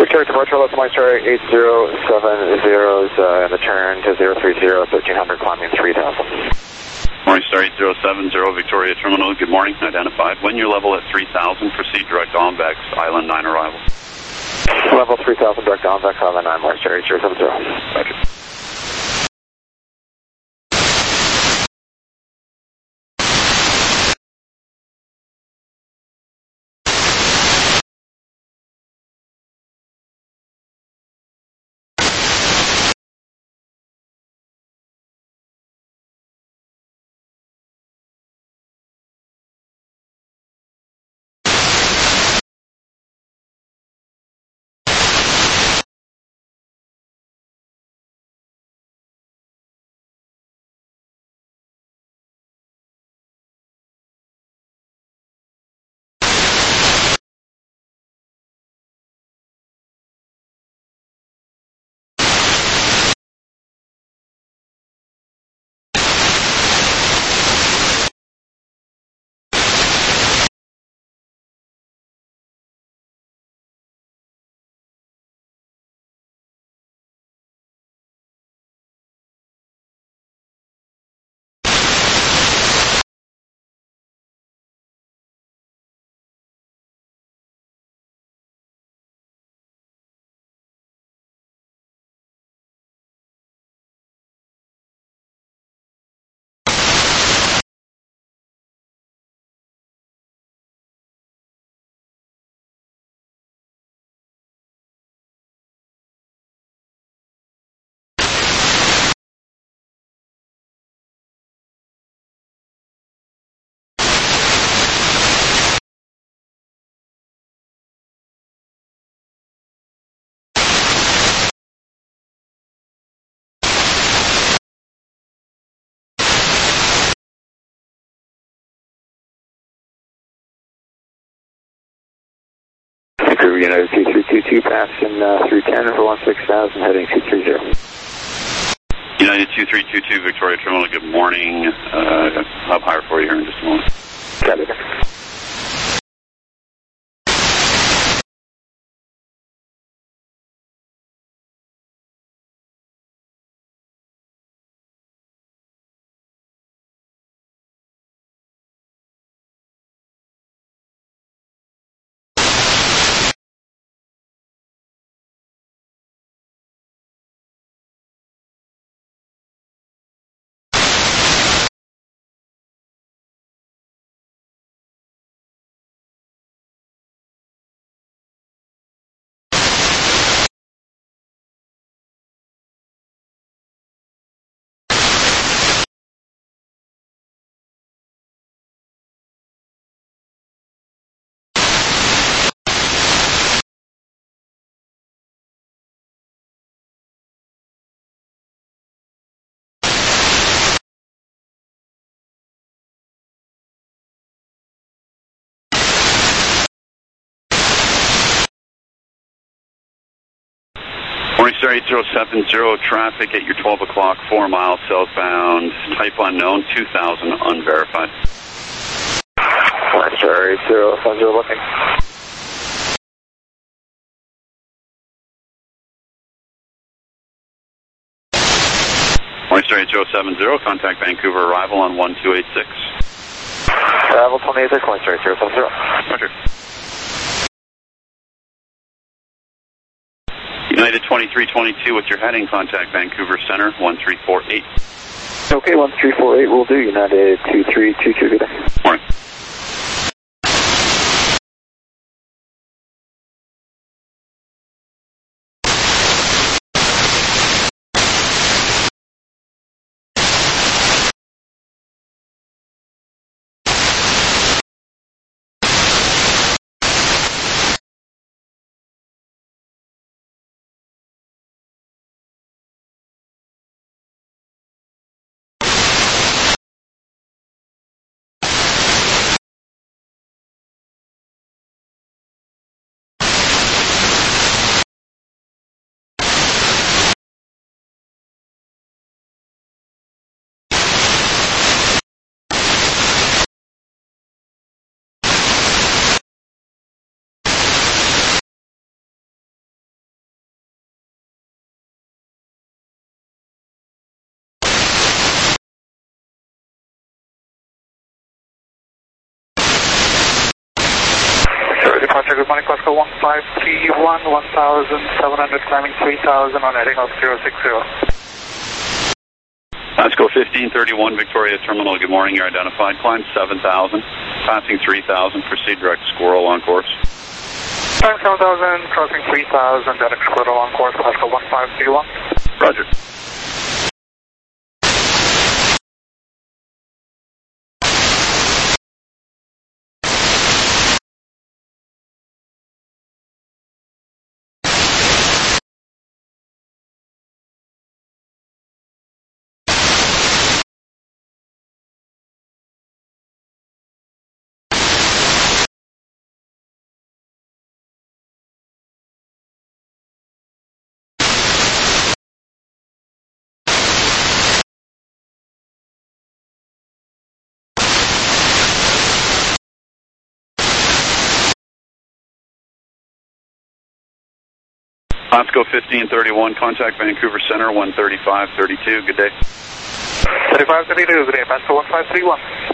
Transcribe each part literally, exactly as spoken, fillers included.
Victoria departure, left Moisture eight zero seven zeros, uh, and the turn to zero three zero, thirteen hundred, climbing three thousand. Morning Star eight zero seven zero, Victoria Terminal, good morning, identified. When you're level at three thousand, proceed direct on Vex, Island nine arrival. Level three thousand, direct on Vex, Island nine, Moisture eight zero seven zero. Roger. Vancouver United two three two two, passing uh, three ten for one six thousand, heading two three zero. United two three two two, Victoria Terminal, good morning. Uh, hub higher for you here in just a moment. Got it. Morning Star eight zero seven zero, traffic at your twelve o'clock, four miles southbound, type unknown, two thousand unverified. Morning Star eight zero seven zero, looking. Morning Star eight zero seven zero, contact Vancouver arrival on one two eight six. Travel twenty-eight six, Morning Star eight zero seven zero. Roger. United twenty-three twenty-two, with your heading, contact Vancouver Center, one three four eight. Okay, one three four eight will do, United two three two two, good day. Morning. Departure, good morning, Pascal one five three one, one thousand seven hundred, climbing three thousand on heading of zero six zero. Pascal fifteen thirty-one, Victoria Terminal, good morning, you're identified. Climb seven thousand, passing three thousand, proceed direct Squirrel on course. Climb seven thousand, crossing three thousand, direct Squirrel on course, Pascal one five three one. Roger. Pascal fifteen thirty-one, contact Vancouver Center, one thirty-five thirty-two, good day. thirty-five thirty-two, good day, Pascal one five three one.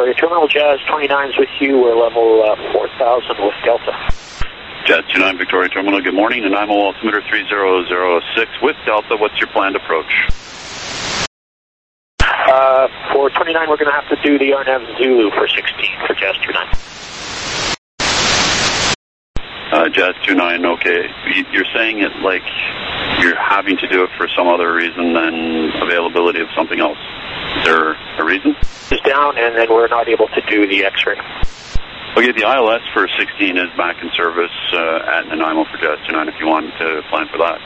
Victoria Terminal, Jazz twenty-nine is with you. We're level uh, four thousand with Delta. Jazz two nine Victoria Terminal, good morning. And I'm a altimeter three zero zero six with Delta. What's your planned approach? Uh, for twenty-nine, we're going to have to do the R N A V Zulu for sixteen for Jazz two nine. Uh, Jazz two nine, okay. You're saying it like you're having to do it for some other reason than availability of something else. Is there a reason? It's down, and then we're not able to do the X-ray. Okay, the I L S for sixteen is back in service uh, at Nanaimo for Jazz two nine if you want to plan for that.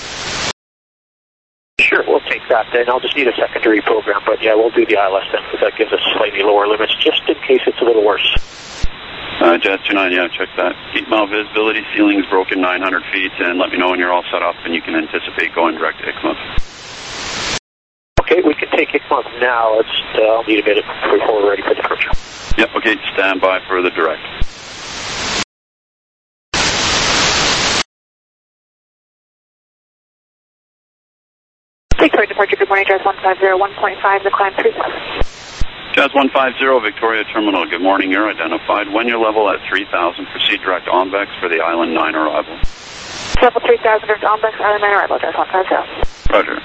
Sure, we'll take that then. I'll just need a secondary program, but yeah, we'll do the I L S then, because that gives us slightly lower limits, just in case it's a little worse. Uh, Jazz two nine, yeah, check that. eight mile visibility, ceiling's broken nine hundred feet, and let me know when you're all set up and you can anticipate going direct to I C M O V. Okay, we can take I C M O V now. It's, uh, I'll need a minute before we're ready for the approach. Yep, okay, stand by for the direct. Victoria departure, good morning, Jazz one five zero, one point five, the climb three seven. Jazz one five zero Victoria Terminal, good morning, you're identified. When you're level at three thousand, proceed direct Onbex for the Island nine arrival. Level three thousand, direct Onbex, Island nine arrival, Jazz one five zero. Roger.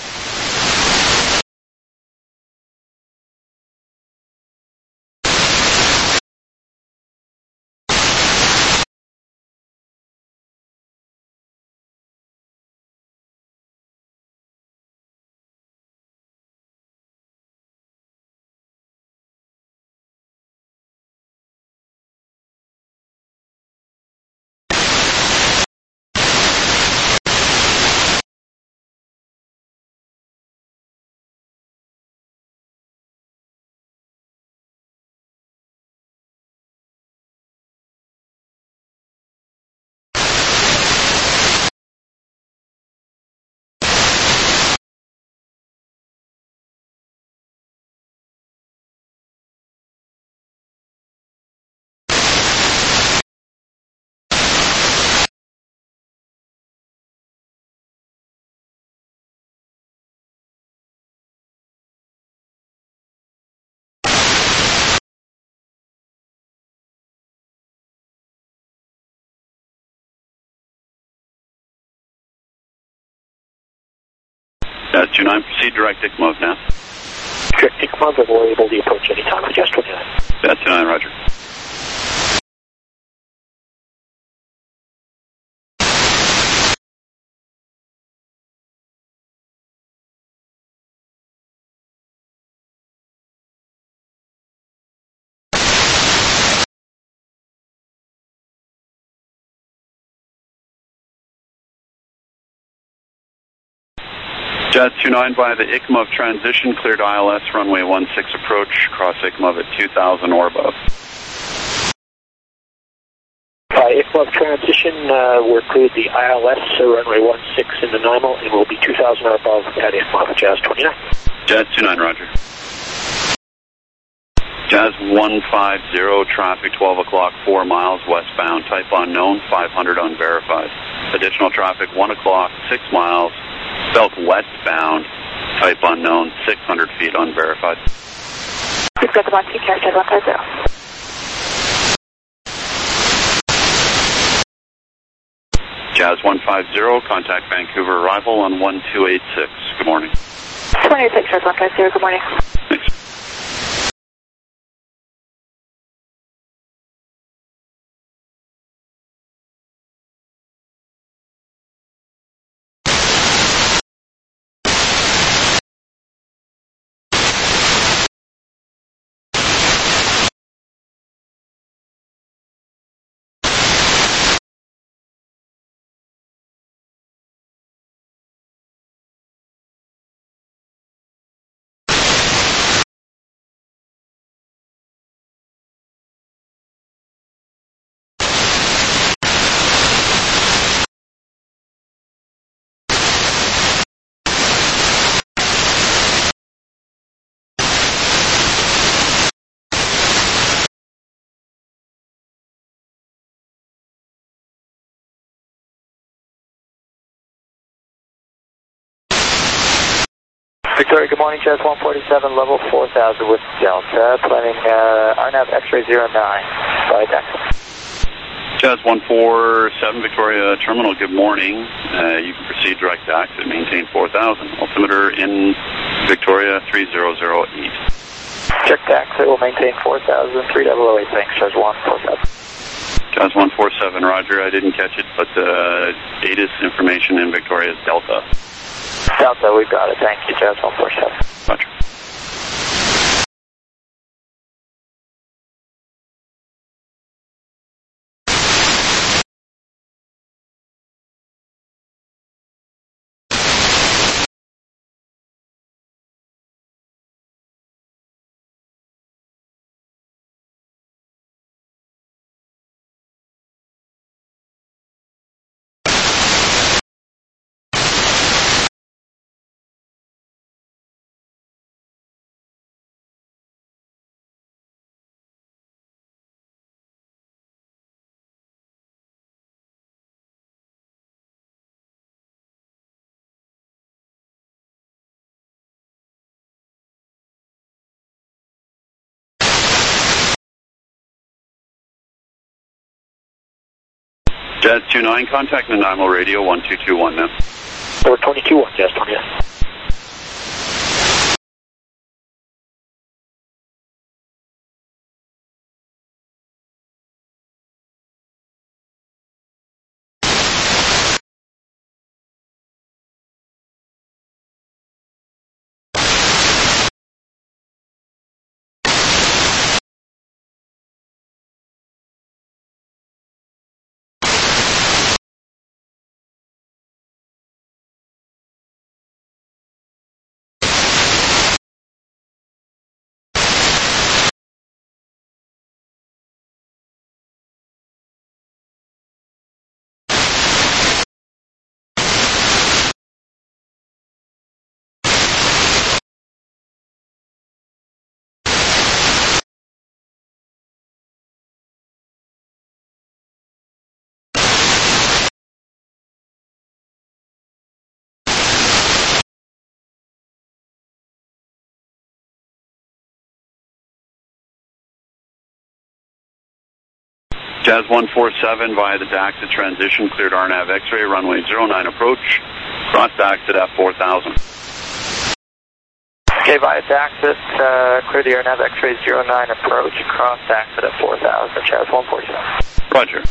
Jazz two nine, proceed direct I C M O V now. Direct I C M O V, and we're able to approach any time with Jazz twenty-nine. Jazz two nine, roger. Jazz two nine by the I C M O V transition, cleared I L S, runway one six approach, cross I C M O V at two thousand or above. By I C M O V transition, uh, we're cleared the I L S, so runway one six in Nanaimo, and we'll be two thousand or above at I C M O V, Jazz twenty-nine. Jazz two nine, roger. Jazz one five zero, traffic twelve o'clock, four miles westbound, type unknown, five hundred unverified. Additional traffic one o'clock, six miles, belt westbound, type unknown, six hundred feet unverified. We've got the one T carriage, Jazz one five zero. Jazz one five zero, contact Vancouver arrival on one two eight six. Good morning. one eight six, Jazz one five zero, good morning. Thanks. Victoria, good morning, Jazz one forty-seven, level four thousand with Delta, planning uh, R NAV X-ray zero nine, by taxi. Jazz one forty-seven, Victoria Terminal, good morning. Uh, you can proceed direct to exit, maintain four thousand. Altimeter in Victoria three zero zero eight. Check to exit, will maintain four thousand, three zero zero eight, thanks, Jazz one forty-seven. Jazz one forty-seven, Roger, I didn't catch it, but uh, A T I S information in Victoria is Delta. Delta, we've got it, thank you, Jazz one forty-seven. Roger. Jazz two nine, contact Nanaimo Radio one two two one now. Number twenty-two one, Jazz twenty. Jazz one forty-seven via the Daxit transition, cleared R NAV X-ray, runway zero nine approach, cross Daxit at four thousand. Okay, via Daxit, uh, clear the R NAV X-ray zero nine approach, cross Daxit at four thousand, Jazz one forty-seven. Roger.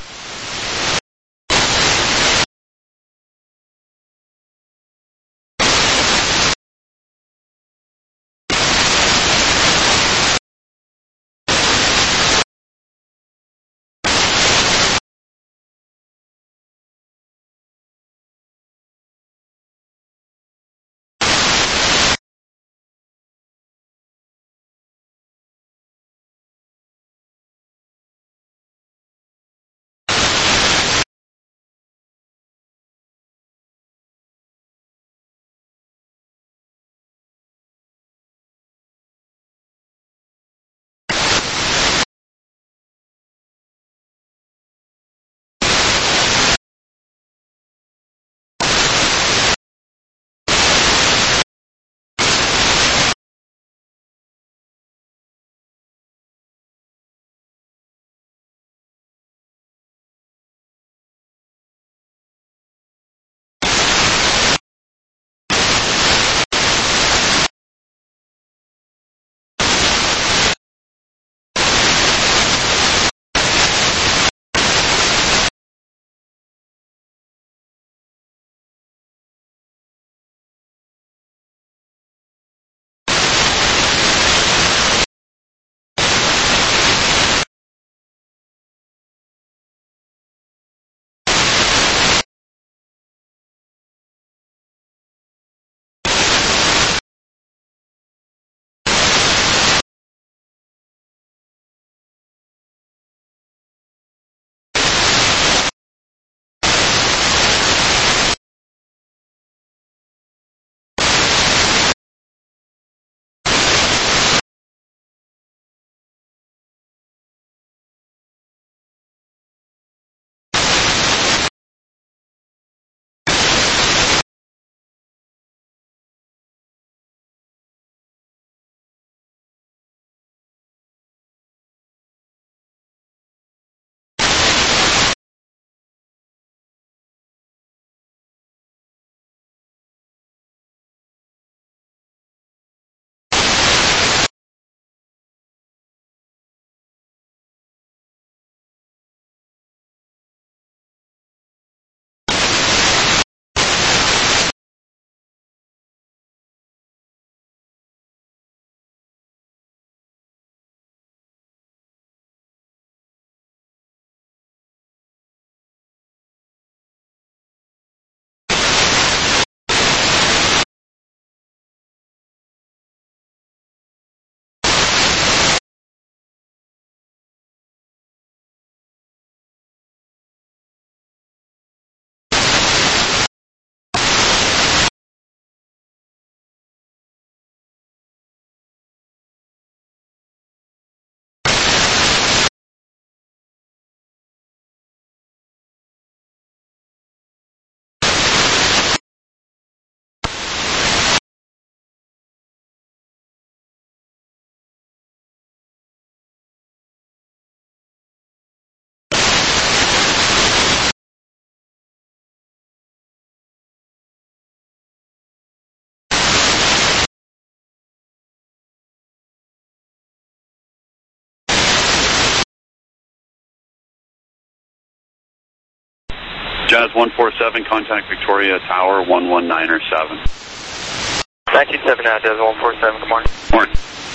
Jazz one four seven, contact Victoria Tower one one nine seven. nineteen seven now, Jazz one four seven, good morning. Morning.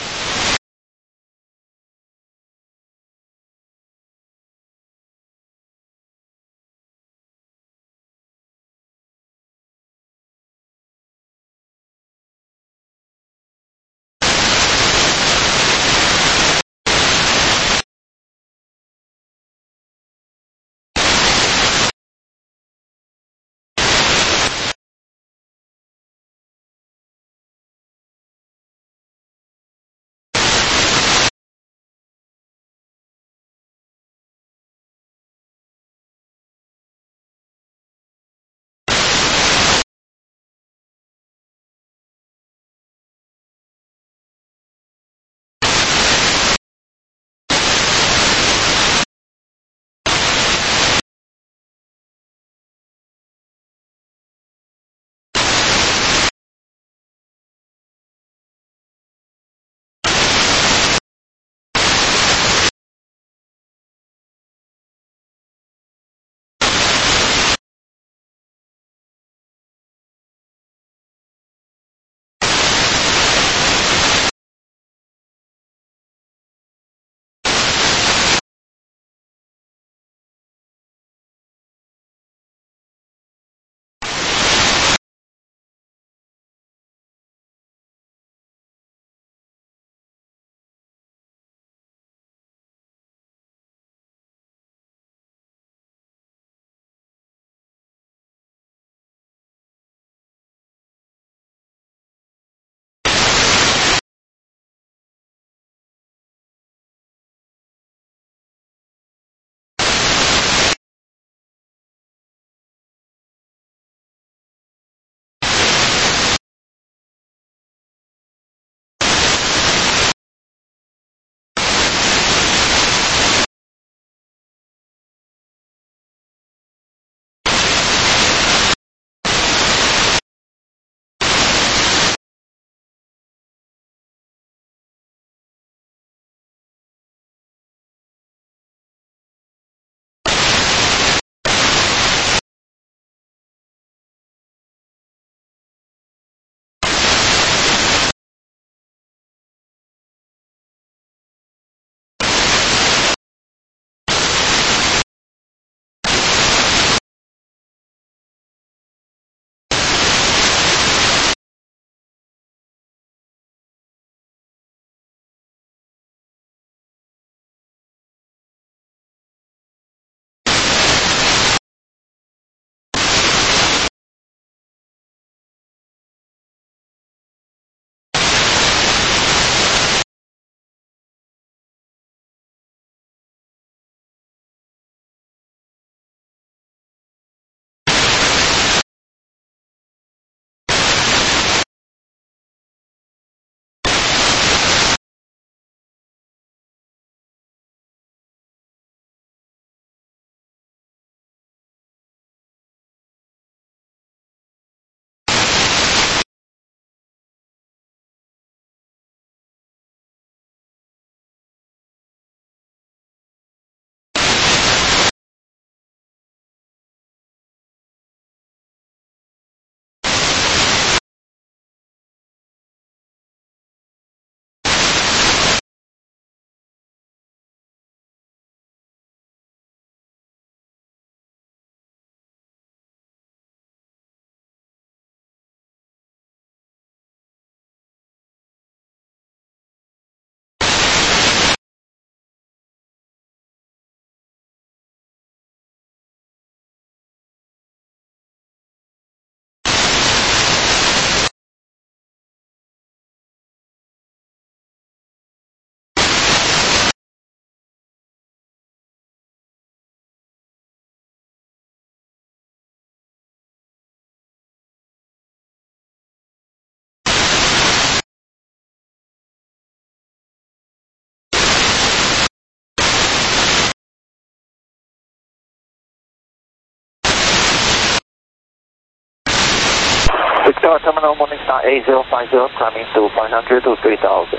Victoria Terminal, Morningstar eight zero five zero, climbing to five hundred to three thousand.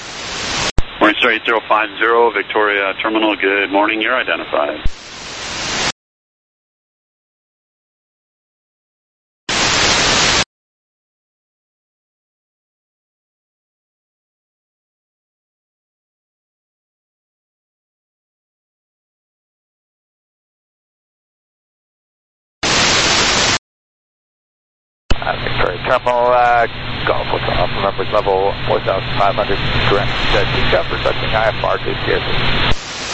Morningstar eight zero five zero, Victoria Terminal, good morning, you're identified. Terminal, uh, Golf Hotel Alpha November, level four thousand five hundred, correct, uh, teacup, requesting I F R to Sierra.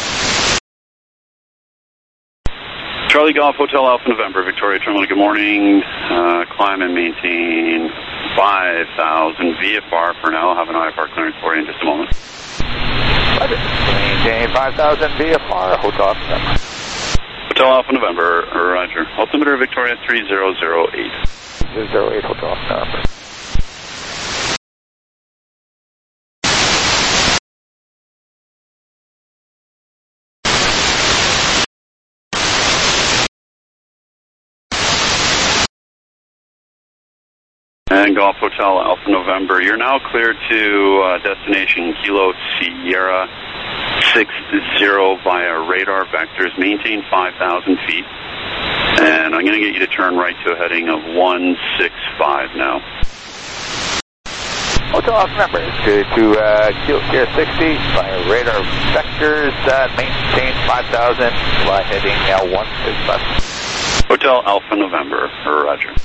Charlie Golf Hotel Alpha November, Victoria Terminal, good morning. Uh, climb and maintain five thousand V F R for now. I'll have an I F R clearance for you in just a moment. Roger. Maintain five thousand V F R, Hotel Alpha November. Hotel Alpha November, Roger. Altimeter Victoria three zero zero eight. three zero zero eight, Hotel Alpha November. And Golf Hotel Alpha November, you're now cleared to uh, destination Kilo Sierra six zero via radar vectors. Maintain five thousand feet. And I'm going to get you to turn right to a heading of one six five now. Hotel Alpha November, to, to uh, Kilo Sierra sixty via radar vectors, uh, maintain five thousand via heading uh, one six five. Hotel Alpha November, Roger.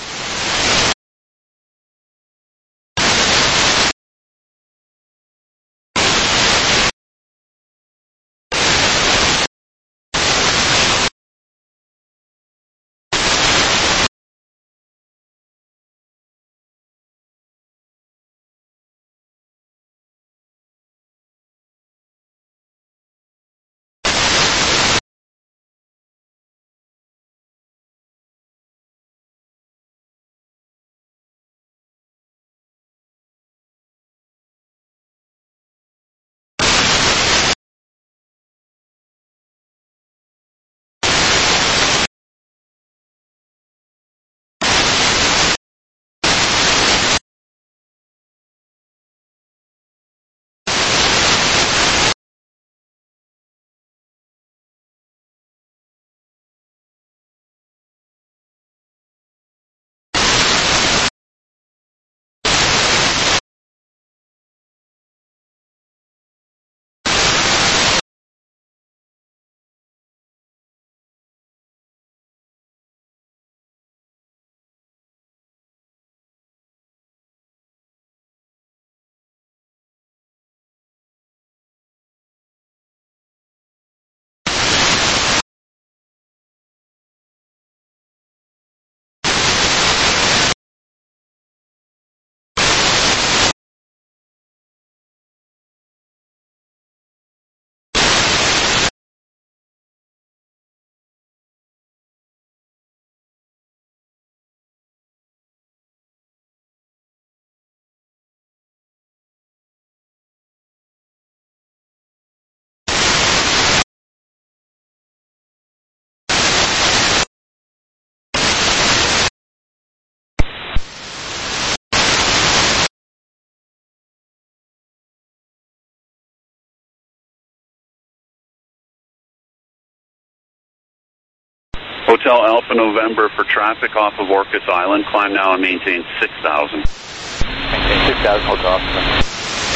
Hotel Alpha November for traffic off of Orcas Island. Climb now and maintain six thousand. Maintain six thousand, Hotel Alpha November.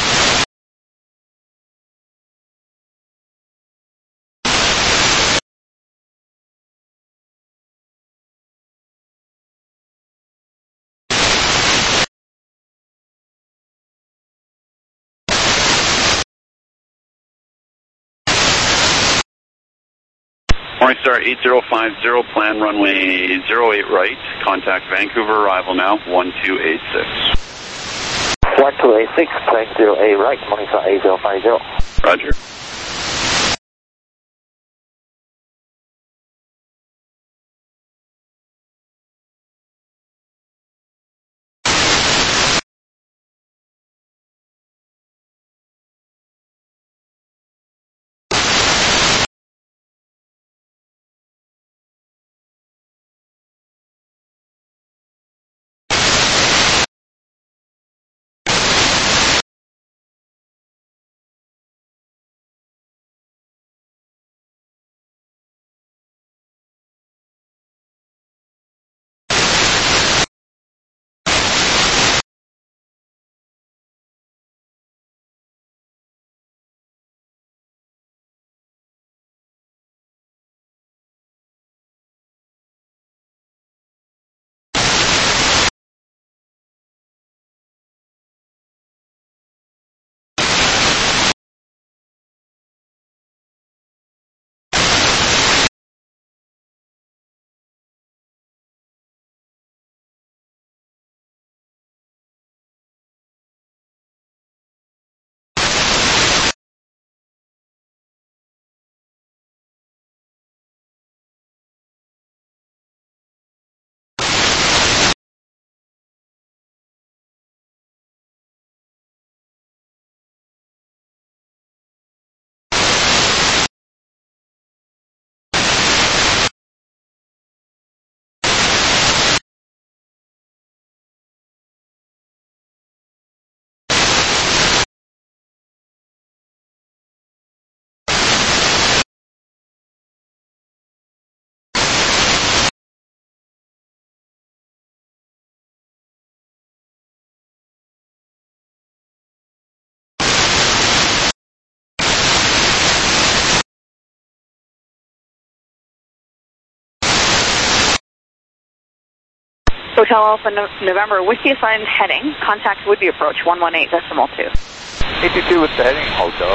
Morningstar eight zero five zero, plan runway zero eight right. Contact Vancouver, arrival now, one two eight six. one two eight six, plan zero eight right, Morningstar eight zero five zero. Roger. Hotel Alpha no November, Whiskey assigned heading. Contact would be approach one one eight decimal two. eight two two with the heading, Hotel.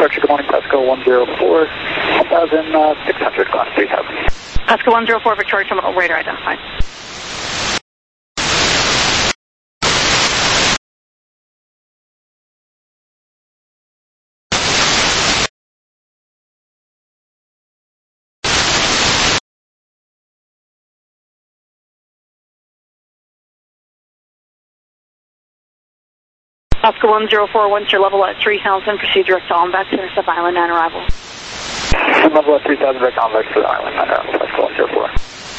departure, good morning, Pasco one zero four, one thousand six hundred, class three thousand. Pasco one zero four, Victoria Terminal, radar identified. Oscar one zero four, once your level at three thousand, proceed direct to Allenbeck, intercept Island nine arrival. Level at three thousand, direct Allenbeck to the Island nine arrival, Oscar one zero four.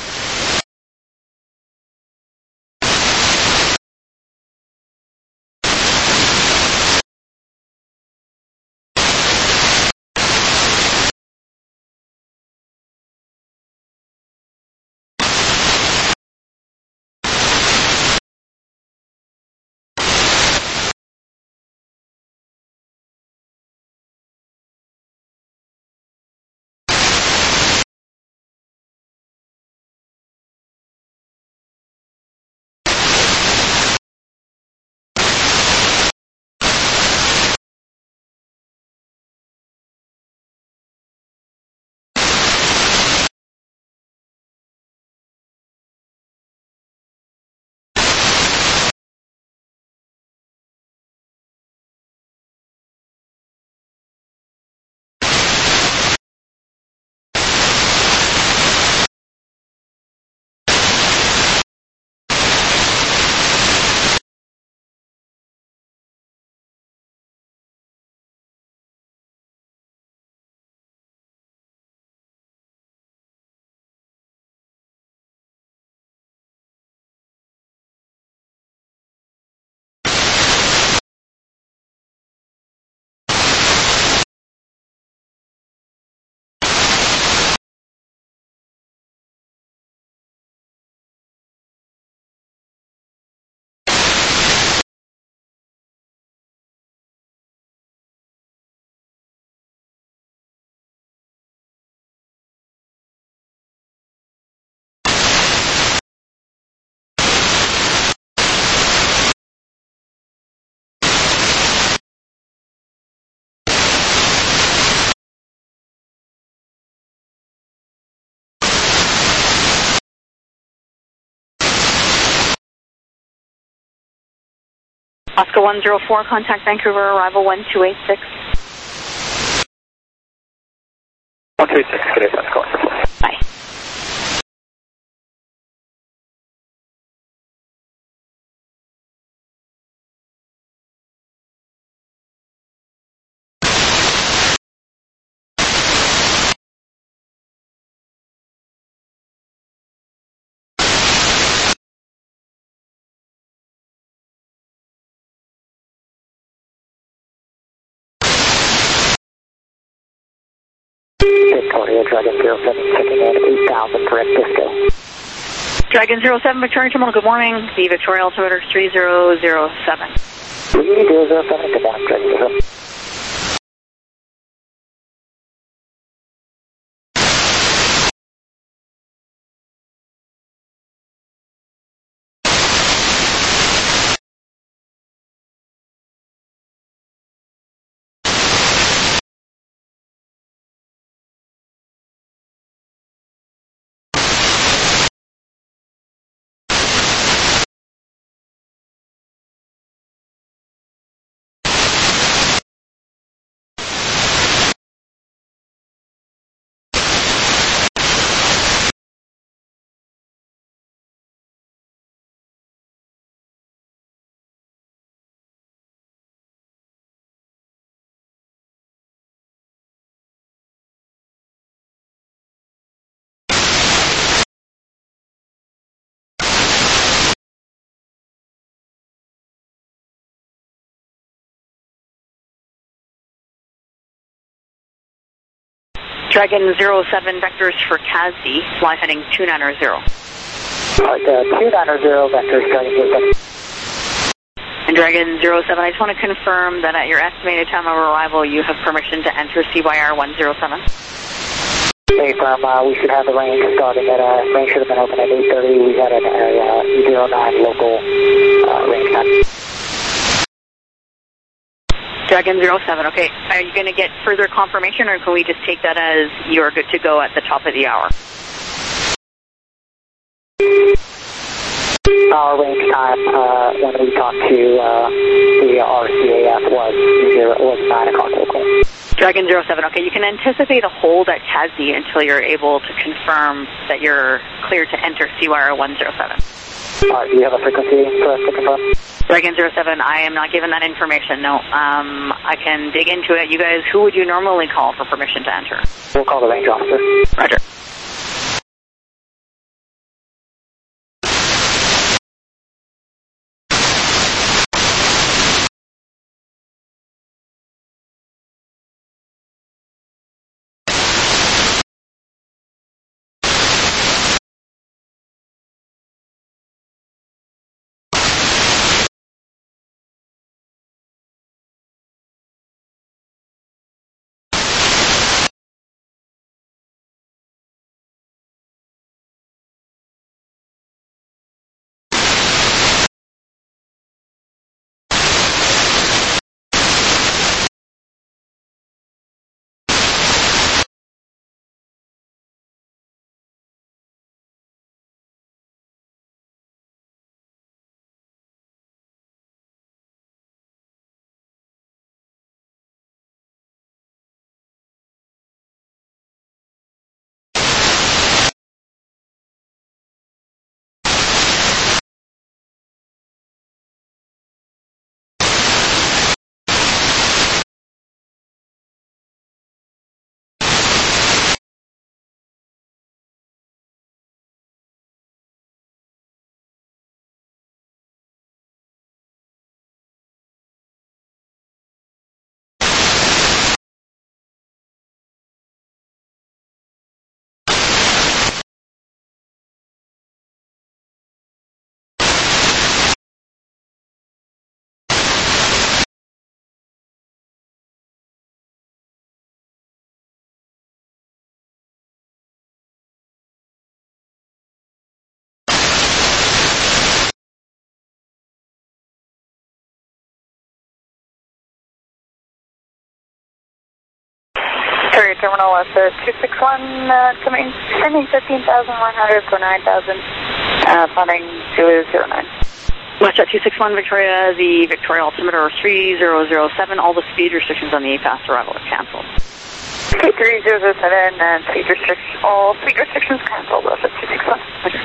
Oscar one zero four, contact Vancouver, arrival one two eight six. one two eight six, good day, Pasco one zero four. Bye. Victoria, Dragon zero seven, checking in eight thousand, correct Disco. Dragon zero seven, Victoria Terminal, good morning. The Victoria altimeter three zero zero seven. three zero zero seven, good down, Dragon zero. Dragon zero seven, vectors for C A S D, fly heading two nine zero. Alright, uh, two nine zero, vectors, Dragon zero seven. And Dragon zero seven, I just want to confirm that at your estimated time of arrival, you have permission to enter C Y R one zero seven. Hey, from, uh, we should have the range starting at, uh, range should have been open at eight thirty. We got an area zero nine local, uh, range time. Dragon zero seven, okay. Are you going to get further confirmation, or can we just take that as you're good to go at the top of the hour? Our range time uh, when we talked to uh, the R C A F was zero, was nine o'clock local. Dragon zero seven, okay. You can anticipate a hold at Tassie until you're able to confirm that you're clear to enter C Y R one zero seven. All right, do you have a frequency for us to confirm? Dragon zero seven, I am not given that information, no. Um, I can dig into it. You guys, who would you normally call for permission to enter? We'll call the range officer. Roger. Courier Terminal, uh, two six one, uh, coming, sending fifteen thousand one hundred for nine thousand, uh, funding two zero nine. WestJet two six one, Victoria, the Victoria altimeter three zero zero seven, all the speed restrictions on the A P A S arrival are cancelled. Okay, three zero zero seven, and speed restrictions, all speed restrictions cancelled, WestJet two six one. Okay.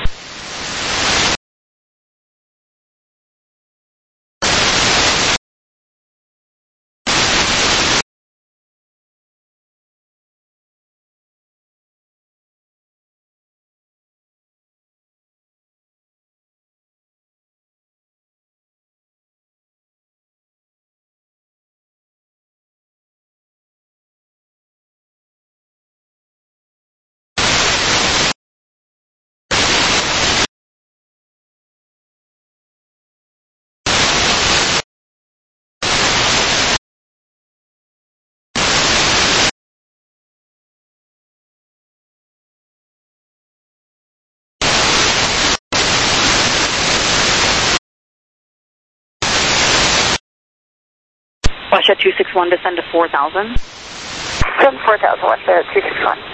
WestJet two six one, descend to four thousand. Send four thousand, WestJet two six one.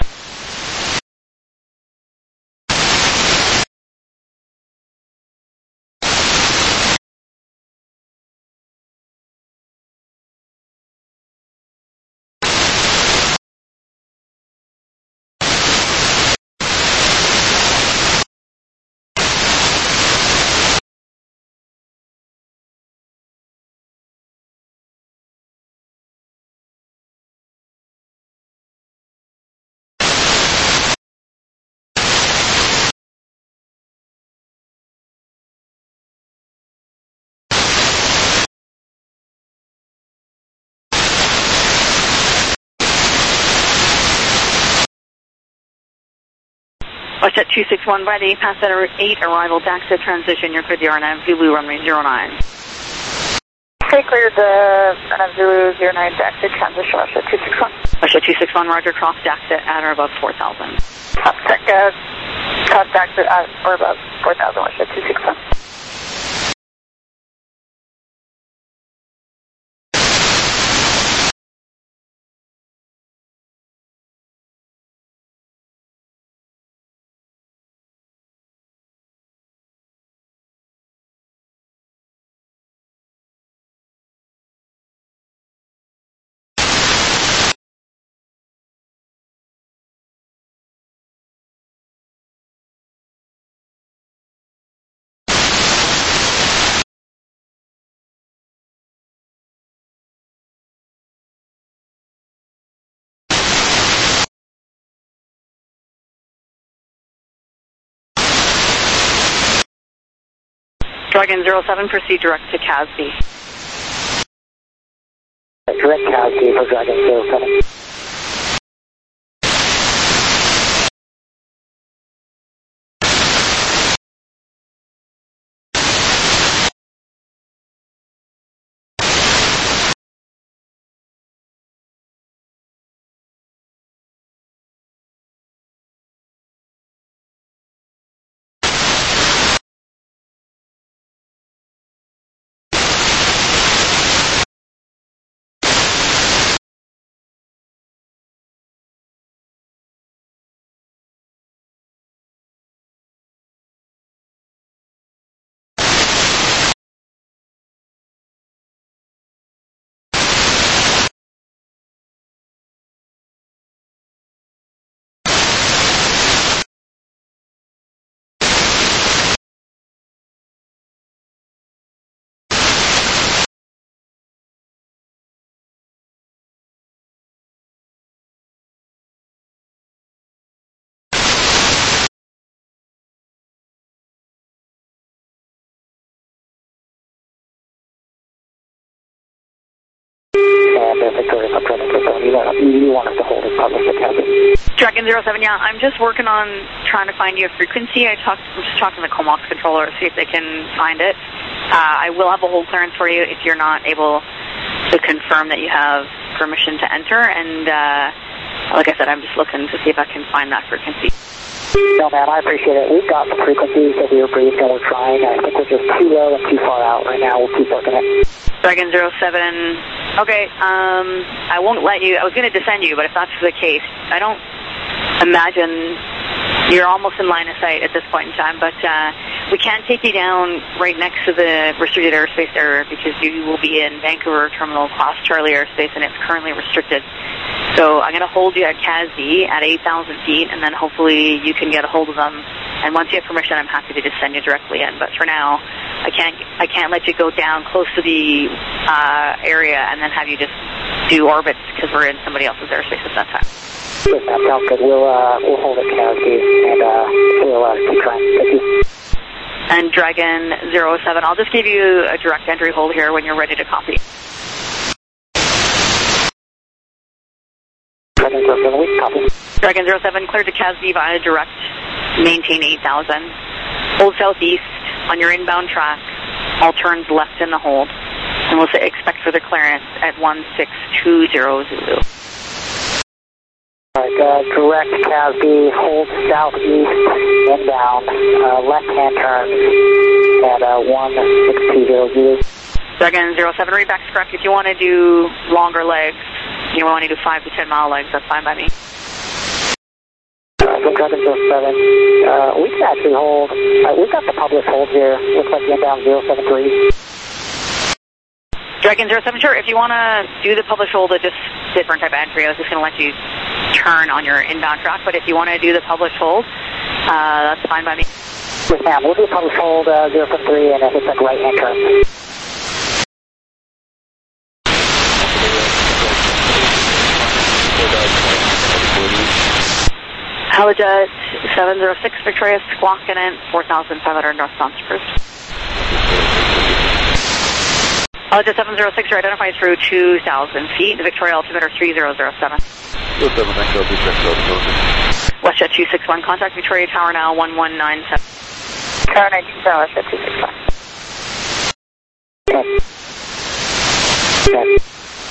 WestJet two six one, by the A P A S at eight, arrival D A X A transition, you're clear the R N F Zulu runway zero nine. Okay, clear the R N F Zulu zero nine D A X A transition, WestJet two six one. WestJet two six one, roger, cross D A X A at or above four thousand. Contact, uh, cross D A X A at or above four thousand, WestJet two six one. Dragon zero seven, proceed direct to Casby. Direct Casby for Dragon zero seven. You want us to hold it public at Casby? Dragon zero seven, yeah, I'm just working on trying to find you a frequency. I talked, I'm just talking to the Comox controller to see if they can find it. Uh, I will have a hold clearance for you if you're not able to confirm that you have permission to enter. And uh, like I said, I'm just looking to see if I can find that frequency. No, man, I appreciate it. We've got the frequencies that we were briefed and we're trying. I think we're just too low and too far out right now. We'll keep working it. Dragon zero seven, okay, um, I won't let you, I was going to descend you, but if that's the case, I don't imagine you're almost in line of sight at this point in time, but uh, we can't take you down right next to the restricted airspace area because you will be in Vancouver Terminal Class Charlie airspace and it's currently restricted. So I'm going to hold you at Casby at eight thousand feet and then hopefully you can get a hold of them. And once you have permission, I'm happy to just send you directly in. But for now, I can't I can't let you go down close to the uh, area and then have you just do orbits because we're in somebody else's airspace at that time. Yes, that sounds good. We'll, uh, we'll hold it Casby and uh, we'll uh, keep trying. Thank you. And Dragon zero seven, I'll just give you a direct entry hold here when you're ready to copy. Dragon zero seven, we copy. Dragon zero seven, cleared to Casby via direct, maintain eight thousand. Hold southeast on your inbound track. All turns left in the hold. And we'll say expect further clearance at one six two zero Zulu. Alright, uh, direct Casby, hold southeast, inbound, uh, left-hand turn at uh, one six two zero Zulu. Dragon zero seven, read back correct. If you want to do longer legs, you want to do five to ten mile legs, that's fine by me. Uh, so Dragon zero seven, uh, we can actually hold, uh, we've got the public hold here, looks like inbound zero seven three. Dragon zero seven, sure, if you want to do the published hold at just different type of entry, I was just going to let you turn on your inbound track, but if you want to do the published hold, uh, that's fine by me. Yes, ma'am, we'll do published hold uh, zero seven three and uh, it's like right-hand turn. Helijet seven zero six, Victoria, squawk in at four thousand five hundred northbound cruise. Helijet seven zero six, you're identified through two thousand feet. The Victoria altimeter three zero zero seven. WestJet two six one, contact Victoria Tower now one one nine seven. Tower nineteen seven, WestJet two six one. Okay.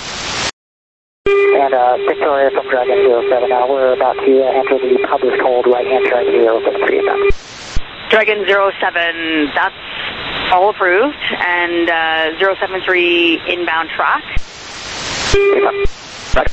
And uh, Victoria from Dragon zero seven, now we're about to uh, enter the published hold right-hand turn zero seven three inbound. Dragon zero seven, that's all approved, and uh, zero seven three inbound track. Right.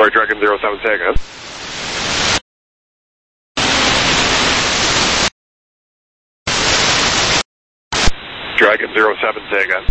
Sorry, Dragon zero seven, say again. Dragon zero seven, say again.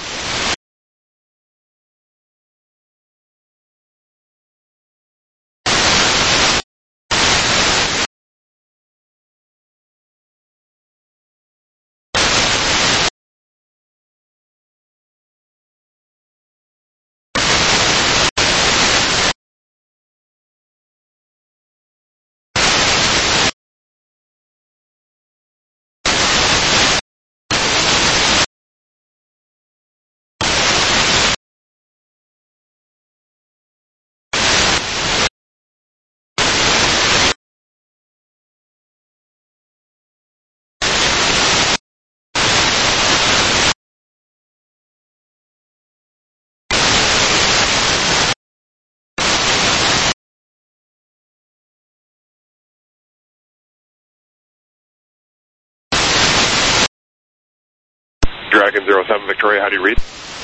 Dragon zero seven, Victoria, how do you read?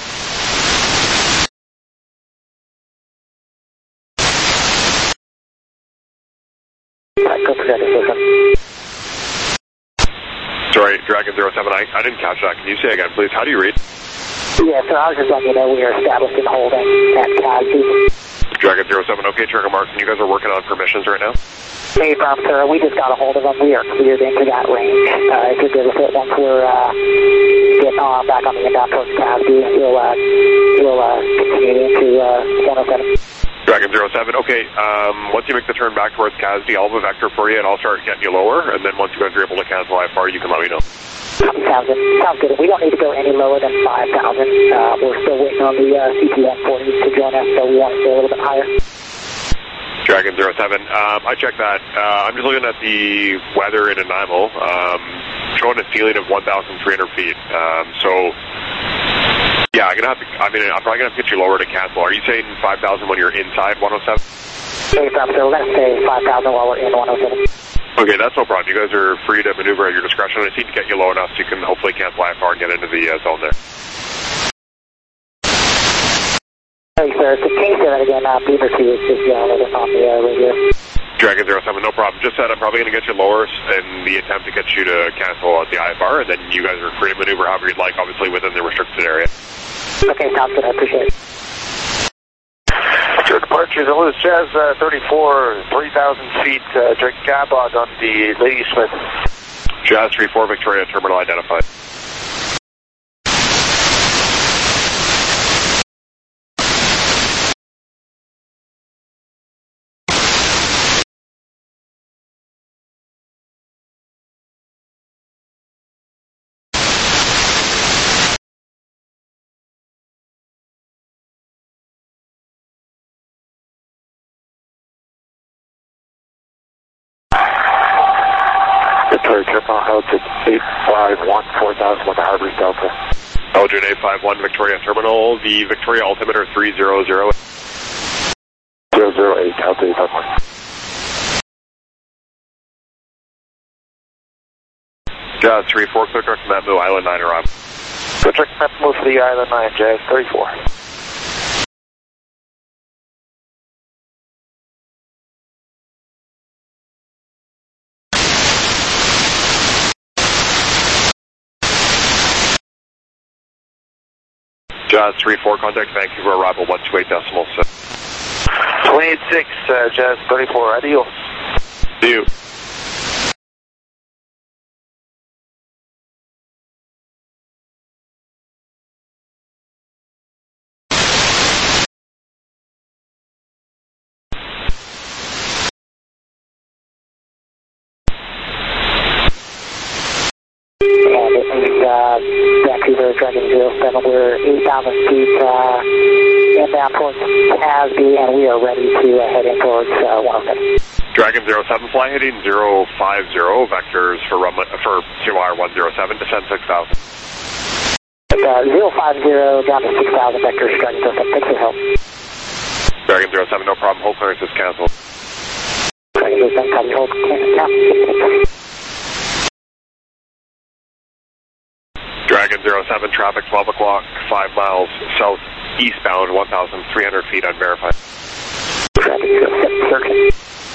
Sorry, Dragon zero seven, I, I didn't catch that. Can you say again, please? How do you read? Yeah, so I was just letting you know we are established in holding at Casby. Dragon zero seven, okay, Trigger Marks, and you guys are working on permissions right now? Hey, Bob, sir, we just got a hold of them. We are cleared into that range. Uh, if you're good with it, once we're uh, getting on back on the inbound towards Casby, we'll, uh, we'll uh, continue into uh, one oh seven. Dragon zero seven, okay, um, once you make the turn back towards Casby, I'll have a vector for you and I'll start getting you lower, and then once you guys are able to cancel I F R, you can let me know. Sounds good. Sounds good. We don't need to go any lower than five thousand. Uh, we're still waiting on the uh, C P one forty to join us, so we want to stay a little bit higher. Dragon zero seven, um, I checked that. Uh, I'm just looking at the weather in Nanaimo, um, showing a ceiling of one thousand three hundred feet. Um, so, yeah, I'm gonna have to. I mean, I'm probably gonna have to get you lower to cancel. Are you saying five thousand when you're inside one oh seven? Hey, Bob, so we're gonna stay five thousand while we're in one oh seven. Okay, that's no problem. You guys are free to maneuver at your discretion. I just need to get you low enough so you can hopefully cancel I F R and get into the uh, zone there. Hey, sir, can you say that again? Uh, Beaver two is just yelling at us on the uh, radio. Dragon zero seven, no problem. Just said I'm probably going to get you lower in the attempt to get you to cancel at the I F R, and then you guys are free to maneuver however you'd like, obviously within the restricted area. Okay, sounds good. I appreciate it. Your departures, it was Jazz uh, thirty-four, three thousand feet, uh, Drake Gabog on the Ladysmith. Jazz three four, Victoria, terminal identified. Triple held to eight five one, four thousand with the Harbors Delta. Elgin eight five one, Victoria Terminal, the Victoria altimeter three zero zero. zero zero eight, Delta eight five one. Jazz three four, clear direct Matmu, Island nine arrival. Clear direct Matmu for the Island nine, Jazz thirty-four. Jazz three four, contact Vancouver, arrival one two eight decimal six. twenty-eight six, uh, Jazz thirty-four, adios. See you. And this is uh, Vancouver, Dragon zero seven. We're eight thousand feet uh, inbound towards Casby, and we are ready to uh, head in towards uh, one oh seven. Dragon zero seven, fly heading zero five zero, vectors for run, for C Y R one zero seven, descend six thousand. Uh, zero five zero down to six thousand, vectors, Dragon zero seven. Thanks for help. Dragon zero seven, no problem, hold clearance is canceled. Dragon zero seven, copy, hold clearance. Dragon zero seven, traffic twelve o'clock, five miles south eastbound, one thousand three hundred feet unverified. Traffic zero seven, searching.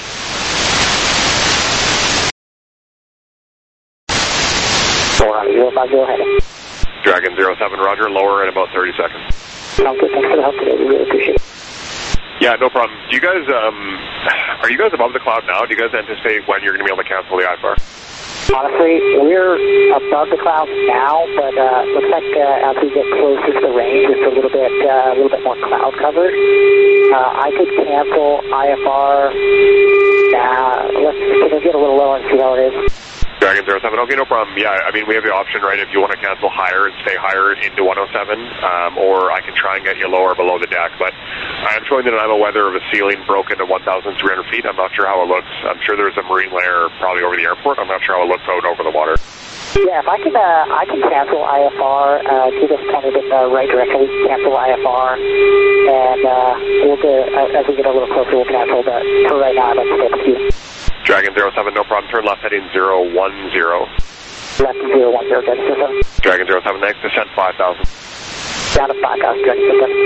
four hundred, zero five zero heading. Dragon zero seven, roger, lower in about thirty seconds. Sounds good, thanks for the help today, we really appreciate it. Yeah, no problem. Do you guys, um, are you guys above the cloud now? Do you guys anticipate when you're going to be able to cancel the I F R? Honestly, we're above the clouds now, but uh, looks like uh, as we get closer to the range, it's a little bit, uh, a little bit more cloud covered. Uh, I could cancel I F R. Now, let's let's get a little lower and see how it is. Dragon zero seven, okay, no problem. Yeah, I mean, we have the option, right, if you want to cancel higher and stay higher into one oh seven, um, or I can try and get you lower below the deck, but I'm showing the dynamo weather of a ceiling broken to one thousand three hundred feet. I'm not sure how it looks. I'm sure there's a marine layer probably over the airport. I'm not sure how it looks out over the water. Yeah, if I can, uh, I can cancel I F R, uh, get us pointed in the right direction. We can cancel I F R, and uh, we'll do, uh, as we get a little closer, we'll cancel, but for right now, I'd like to stay with you. Dragon zero seven, no problem. Turn left heading zero one zero. Left zero one zero, Dragon zero seven. Dragon zero seven, next descent five thousand. Down to five thousand, Dragon zero seven.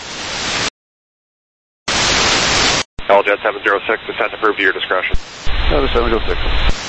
L Jet seven zero six, descent approved to your discretion. Another seven zero six.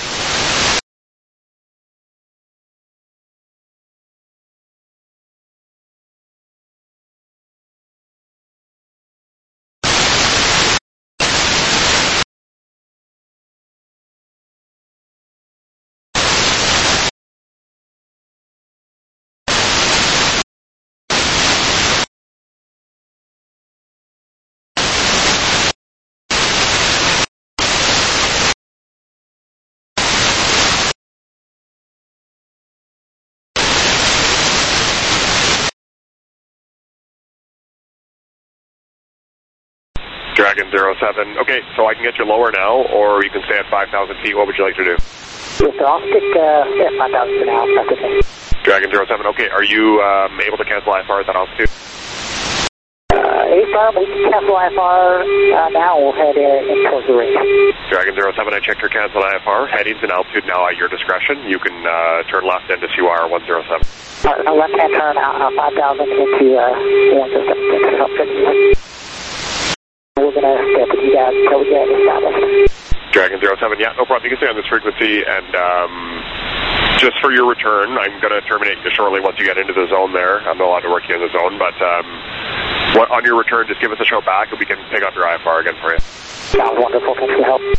Dragon zero seven. Okay, so I can get you lower now, or you can stay at five thousand feet. What would you like to do? Yes, sir, I'll stick uh, stay at five thousand for now. That's okay. Dragon zero seven. Okay, are you um, able to cancel I F R at that altitude? Uh, A-firm, we can cancel I F R uh, now. We'll head uh, in towards the range. Dragon zero seven, I checked your canceled I F R. Headings and altitude now at your discretion. You can uh, turn left into C Y R one zero seven. Uh, no, left-hand turn uh, five thousand into uh, one zero seven. Thanks for the help. We're going to stay with you guys until we get established. Dragon zero seven, yeah, no problem. You can stay on this frequency, and um, just for your return, I'm going to terminate you shortly once you get into the zone there. I'm not allowed to work you in the zone, but um, what, on your return, just give us a shout back, and we can pick up your I F R again for you. Sounds wonderful. Thanks for the help.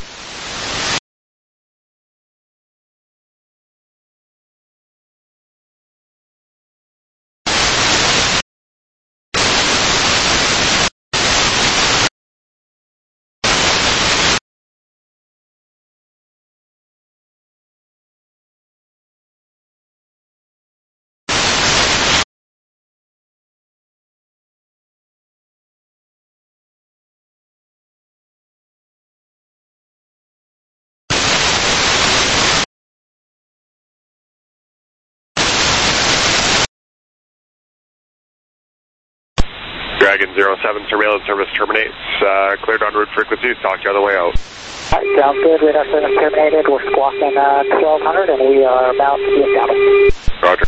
Dragon zero seven, surveillance service terminates. Uh, cleared en route frequencies. Talk to you on the way out. All right, sounds good. Radar service terminated. We're squawking uh, twelve hundred, and we are about to be established. Roger.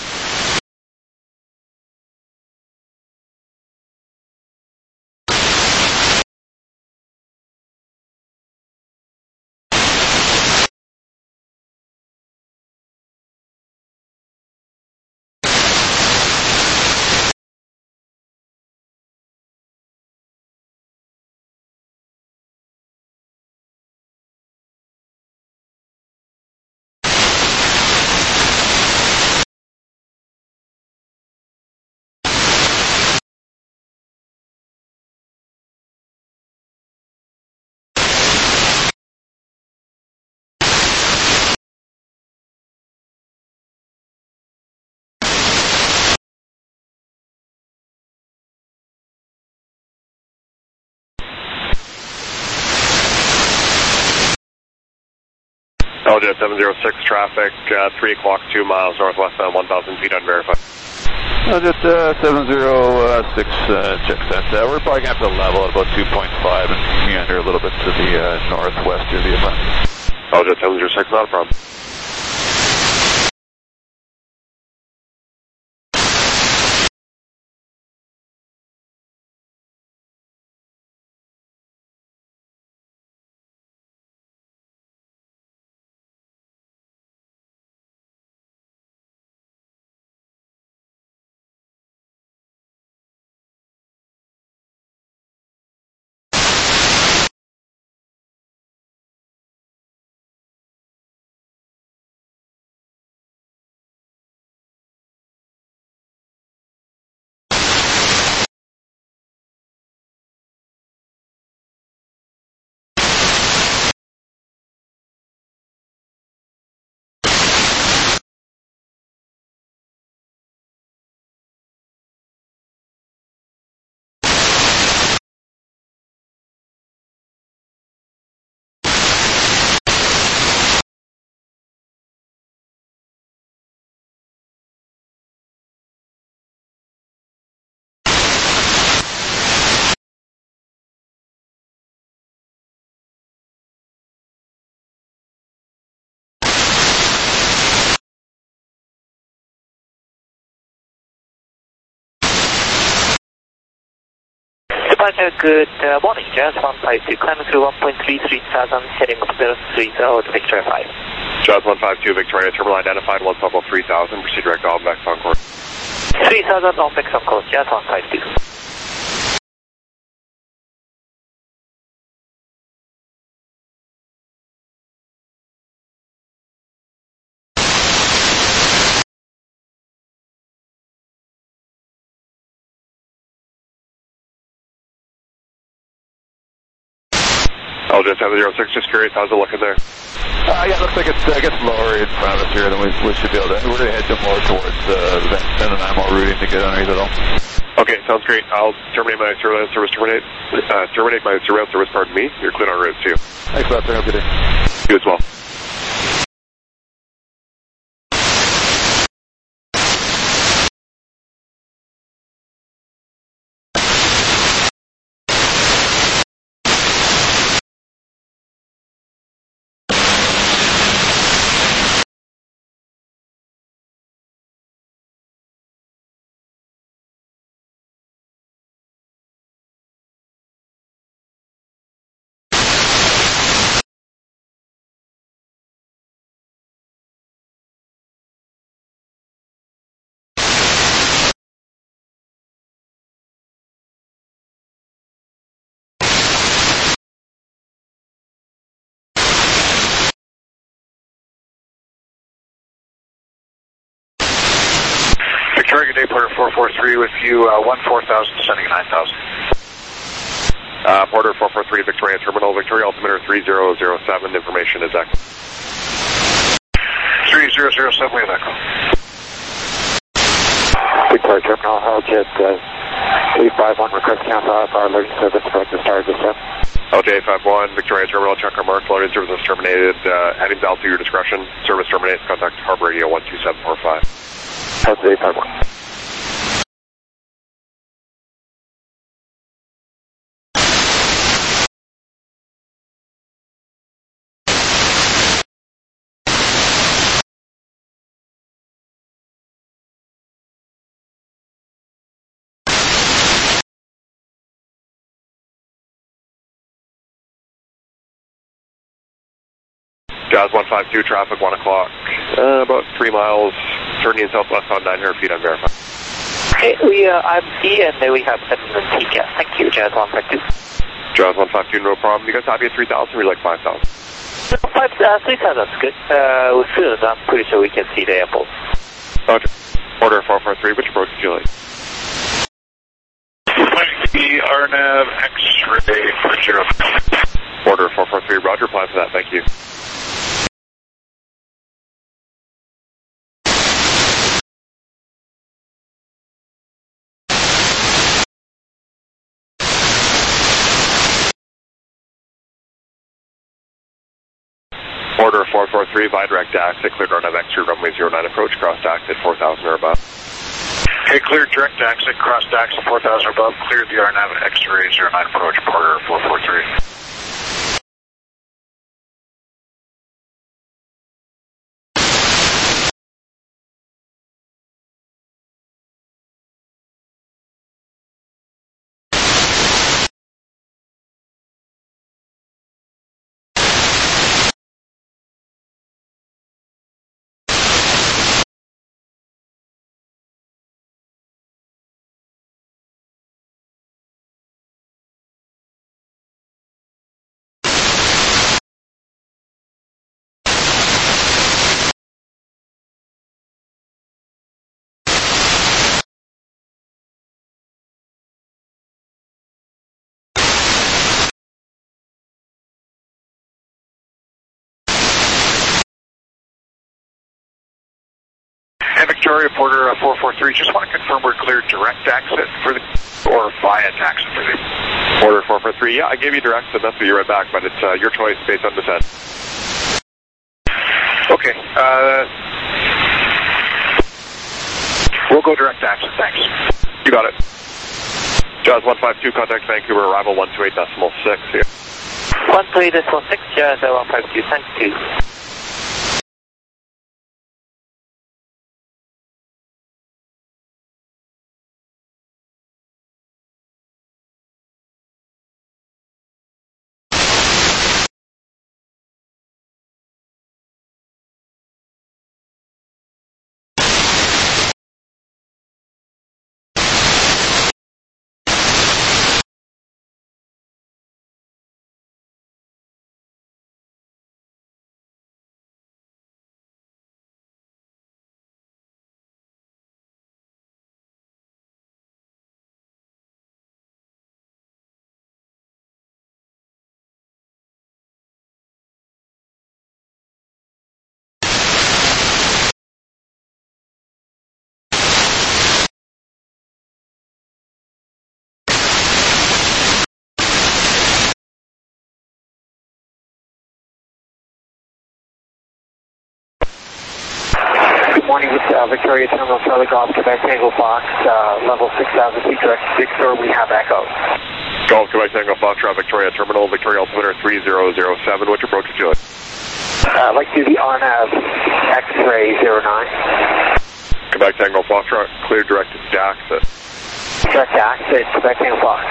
L Jet seven zero six, traffic, uh, three o'clock, two miles northwestbound, one thousand feet unverified. L Jet uh, seven zero six, uh, checks that. Uh, we're probably going to have to level at about two point five and meander a little bit to the uh, northwest of the event. L Jet seven zero six, not a problem. Roger, good uh, morning, Jazz one five two, climbing through one point three three thousand, heading up zero three zero to Victoria five. Jazz one five two, Victoria, terminal identified, one level three thousand, proceed direct to Albex on course. three thousand, Albex on course, Jazz one five two. I'll just have a zero six, just curious, how's it looking there? Uh, yeah, it looks like it's, uh, gets lower in front of us here, then we, we should be able to, we're going to head more towards uh, the Van and I'm all routing to get underneath it all. Okay, sounds great. I'll terminate my surveillance service, terminate, uh, terminate my surveillance service, pardon me. You're clear on route, see you. Thanks a lot, sir. Have a good day. You as well. Victoria, good day, Porter four four three with you, uh, one four thousand, sending nine thousand. Uh, Porter four four three, Victoria Terminal, Victoria altimeter three zero zero seven, information is echo. three zero zero seven, we have echo. Victoria Terminal, Helljet uh, eight five one, request cancel out our alerting service for the start descent. L J eight five one, Victoria Terminal, check our mark, loading service is terminated, uh, headings out to your discretion, service terminates, contact Harbor Radio one two seven four five. L J eight five one. Jazz one five two, traffic one o'clock, uh, about three miles, turning southwest on nine hundred feet unverified. Okay, we uh, I'm C and then we have seven T, yeah, thank you, Jazz one five two. Jazz one five two, no problem. You guys happy at three thousand or you like five thousand? Five, uh, three thousand is good. Uh, soon, I'm pretty sure we can see the airport. Okay. Order four four three, which approach would you like? The R NAV X-ray for zero. Order four four three, roger, plan for that, thank you. Order four four three, via direct exit, cleared on X through runway zero nine approach, cross exit four thousand or above. Okay, cleared direct exit, crossed exit four thousand or above, cleared the R NAV X-ray zero nine approach, Porter four four three. And Victoria, Porter uh, four four three, just want to confirm we're cleared direct exit for the, or via exit for the. Order four four three, yeah, I gave you direct, so that's what you read back, but it's uh, your choice based on descent. Okay, uh, we'll go direct exit, thanks. You got it. Jazz one five two, contact Vancouver, arrival one two eight decimal six. one two eight decimal six, Jazz one five two, thank you. Victoria Terminal, Charlie Golf, Quebec Tango Fox, uh, level six thousand feet, direct Victor, we have echo. Golf, Quebec Tango Foxtrot, Victoria Terminal, Victoria altimeter three zero zero seven, which approach would you like? Uh, I'd like to do the R N A V X-ray zero nine. Quebec Tango Foxtrot, clear direct to access. Direct to access, Quebec Tango Fox.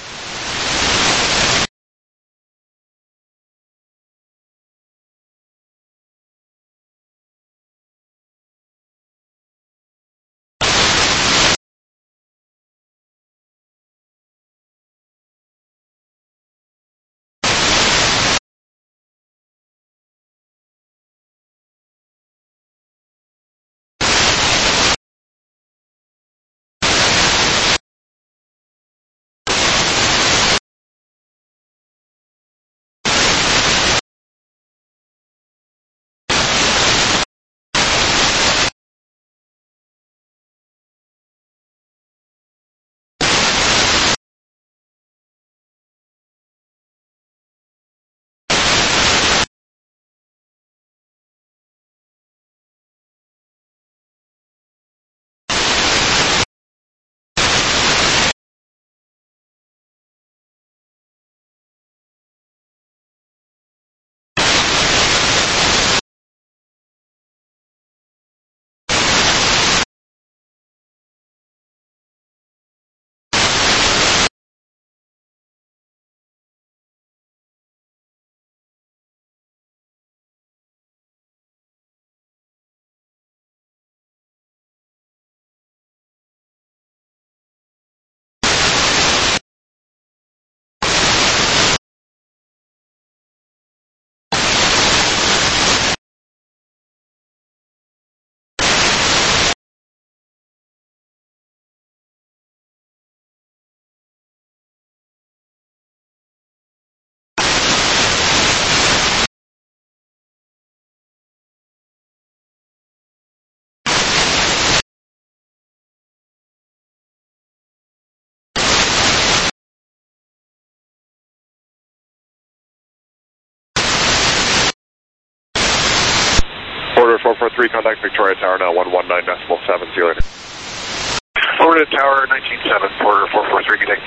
Order four four three, contact Victoria Tower now, one one nine decimal seven, see you later. Over to Tower nineteen seven, Porter four four three, good day.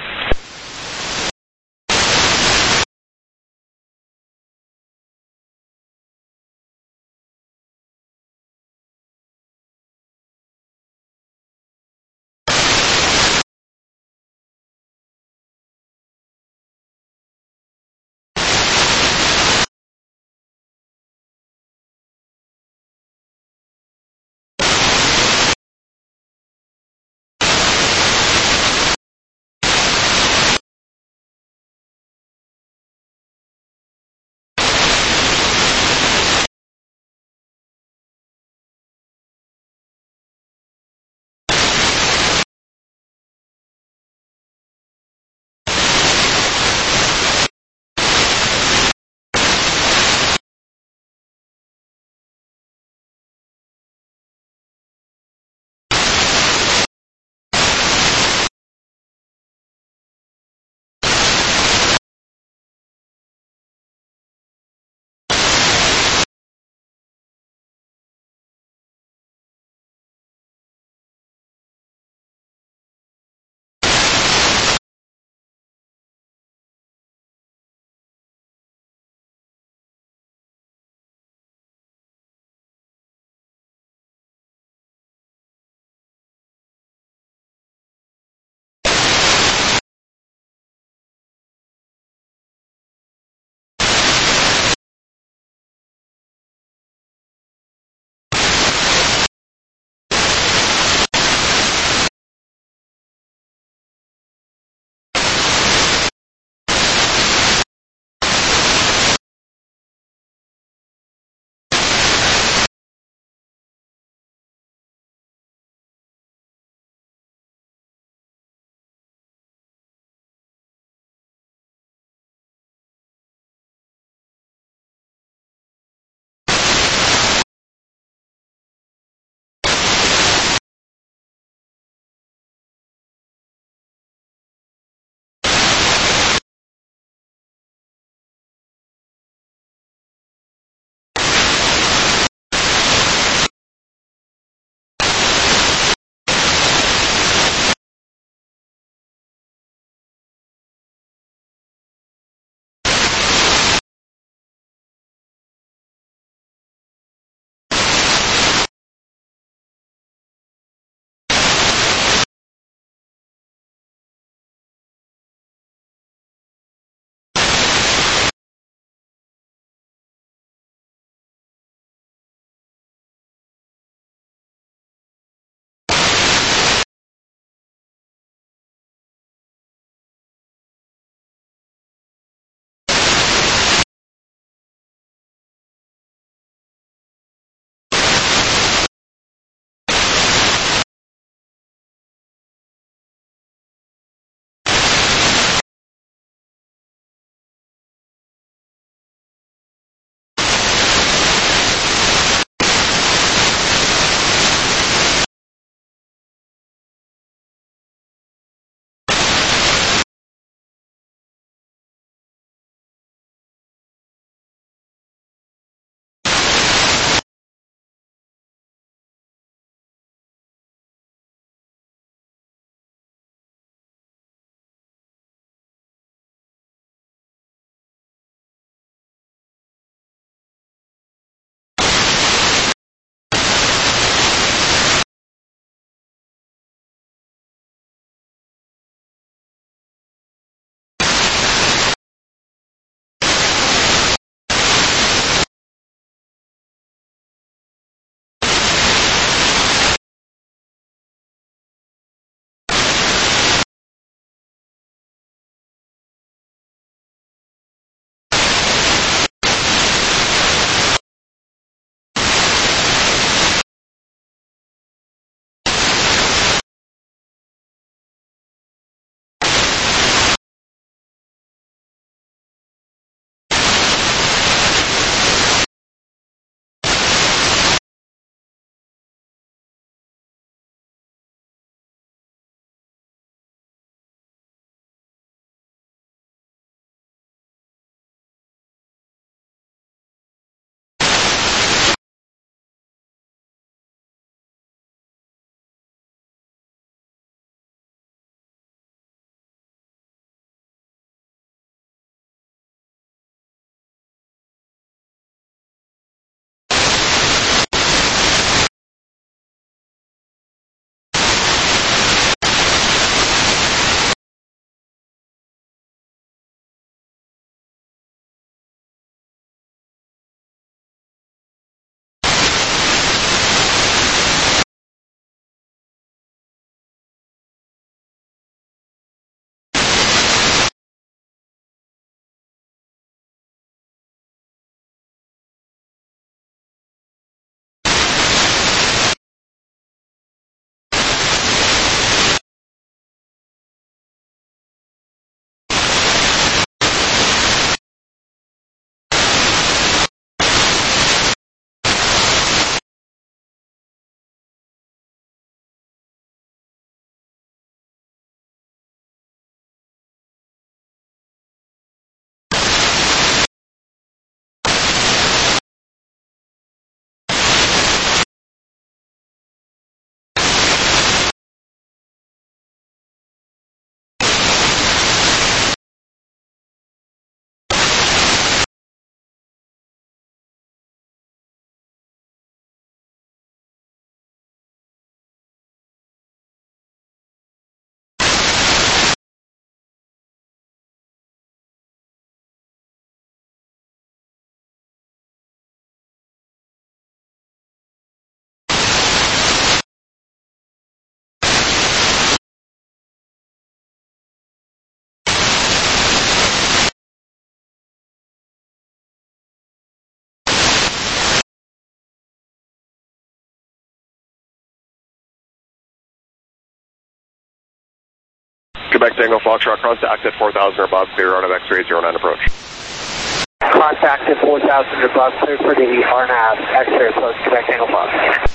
Quebec Tango Foxtrot, contact at four thousand or above, clear out of X-ray zero nine approach. Contact at four thousand or above, clear for the R N A V, X-ray approach, Quebec Tango Fox.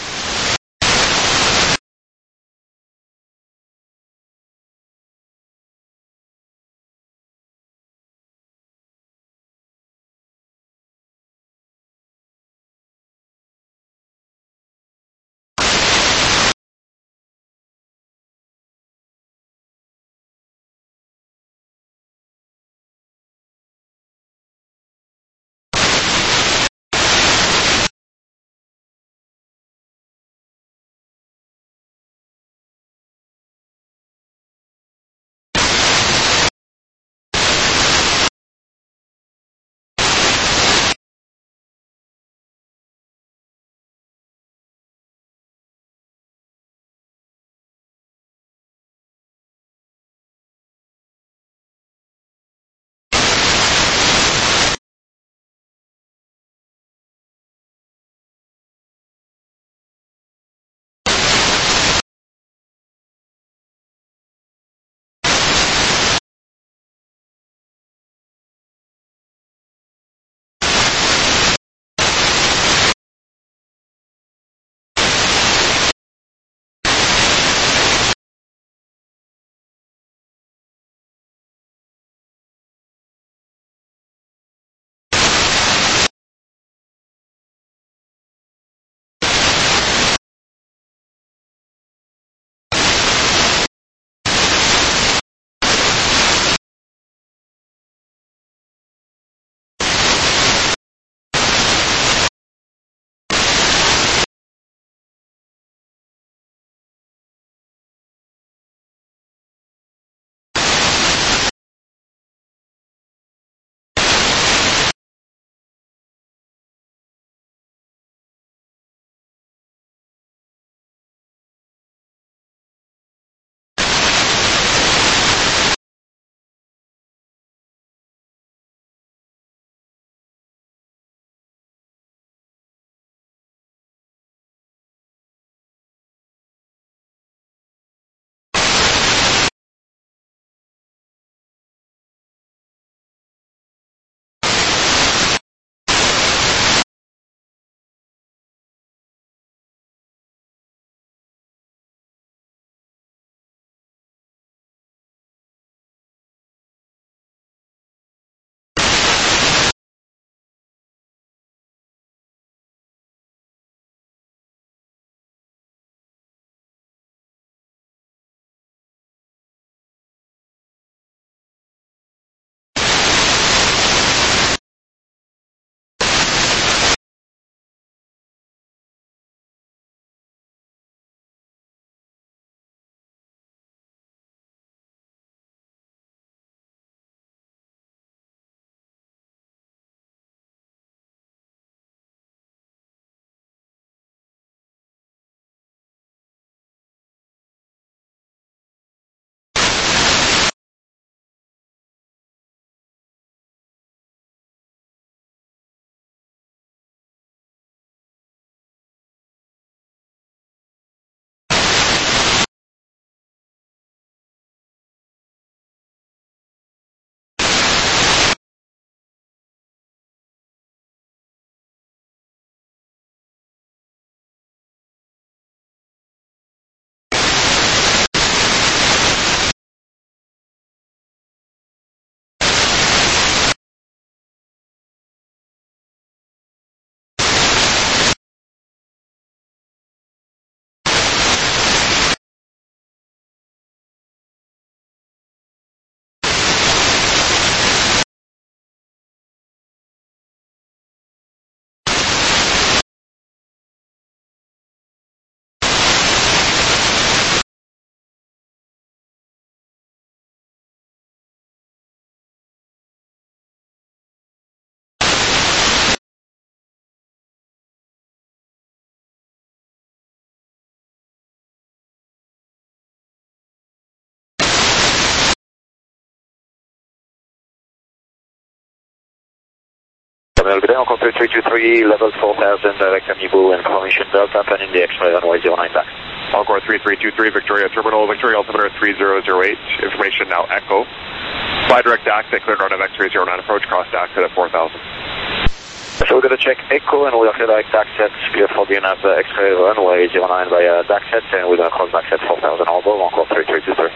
Terminal Gudin, call three two three, level four thousand, direct Amibu, information Delta, planning the X-ray runway zero nine back. Encore three three two three, Victoria Terminal, Victoria altimeter three zero zero eight, information now Echo. Fly direct exit, cleared run of X three zero nine approach, cross exit at four thousand. So we're going to check Echo and we're clear direct exit, clear for the of the X-ray runway zero nine by uh, Daxet, and we're going to cross Daxet four thousand all above, encore three three two three.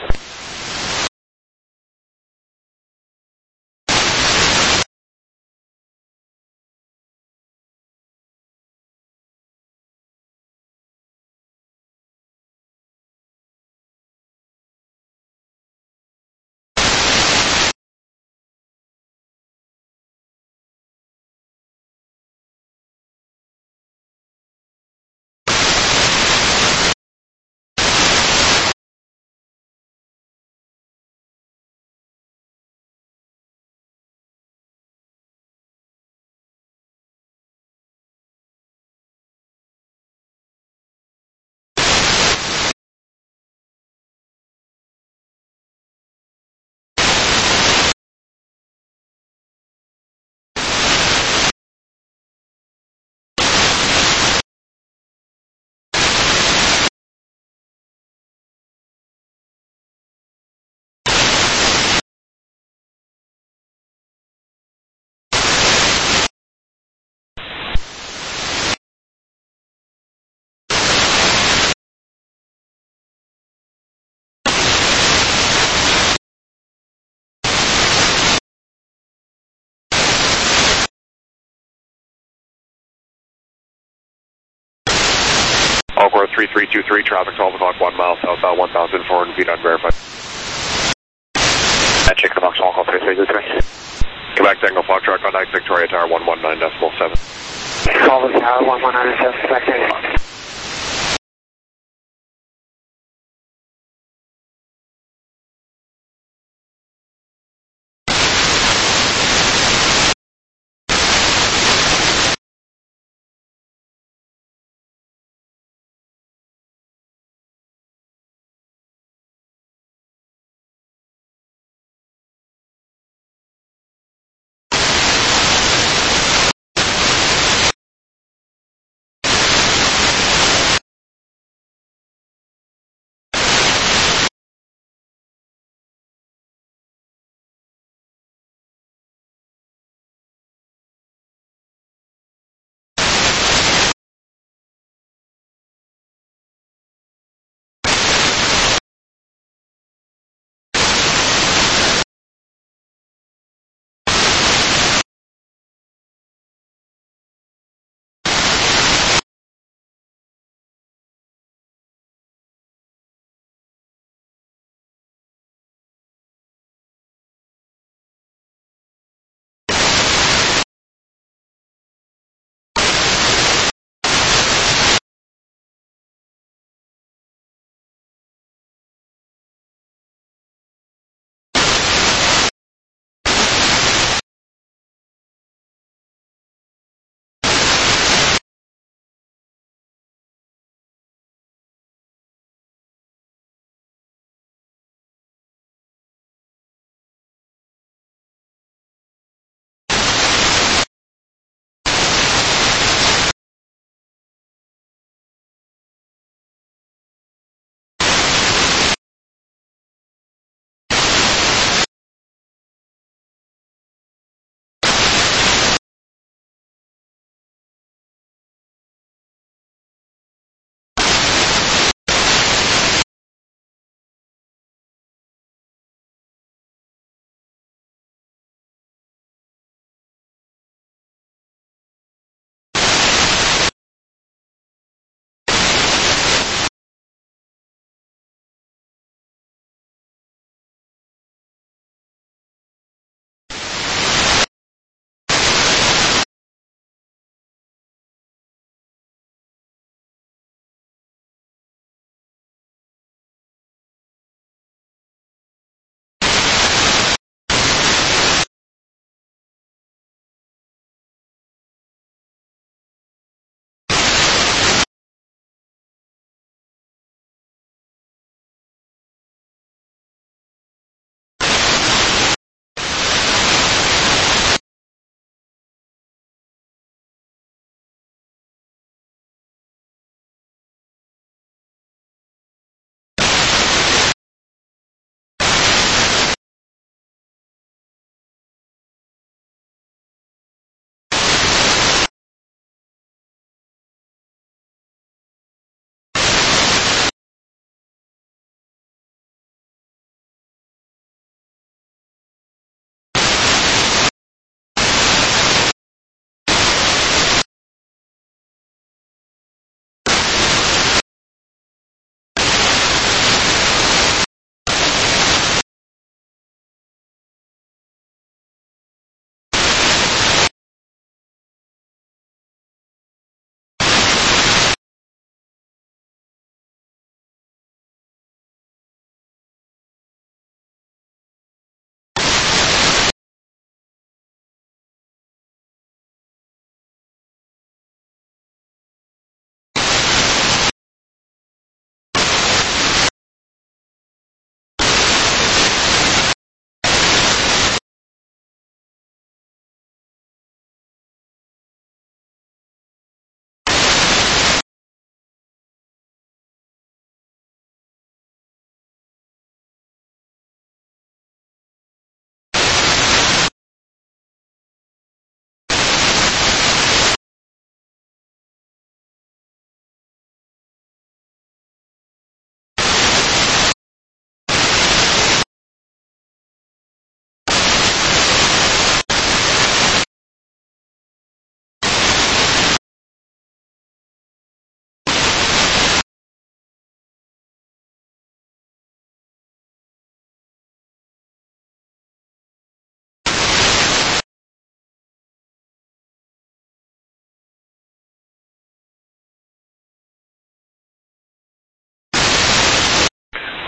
Encore three three two three, traffic twelve o'clock, one mile southbound, one thousand four hundred feet unverified. And check the box, encore three three two three. Quebec Tango Foxtrot, contact Victoria Tower one one nine decimal seven. Call the tower one one nine seven, Quebec Tango.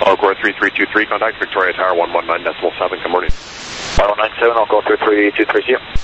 Encore three three two three, contact Victoria Tower one one nine decimal seven, good morning. one one nine seven, Encore three three two three, see you.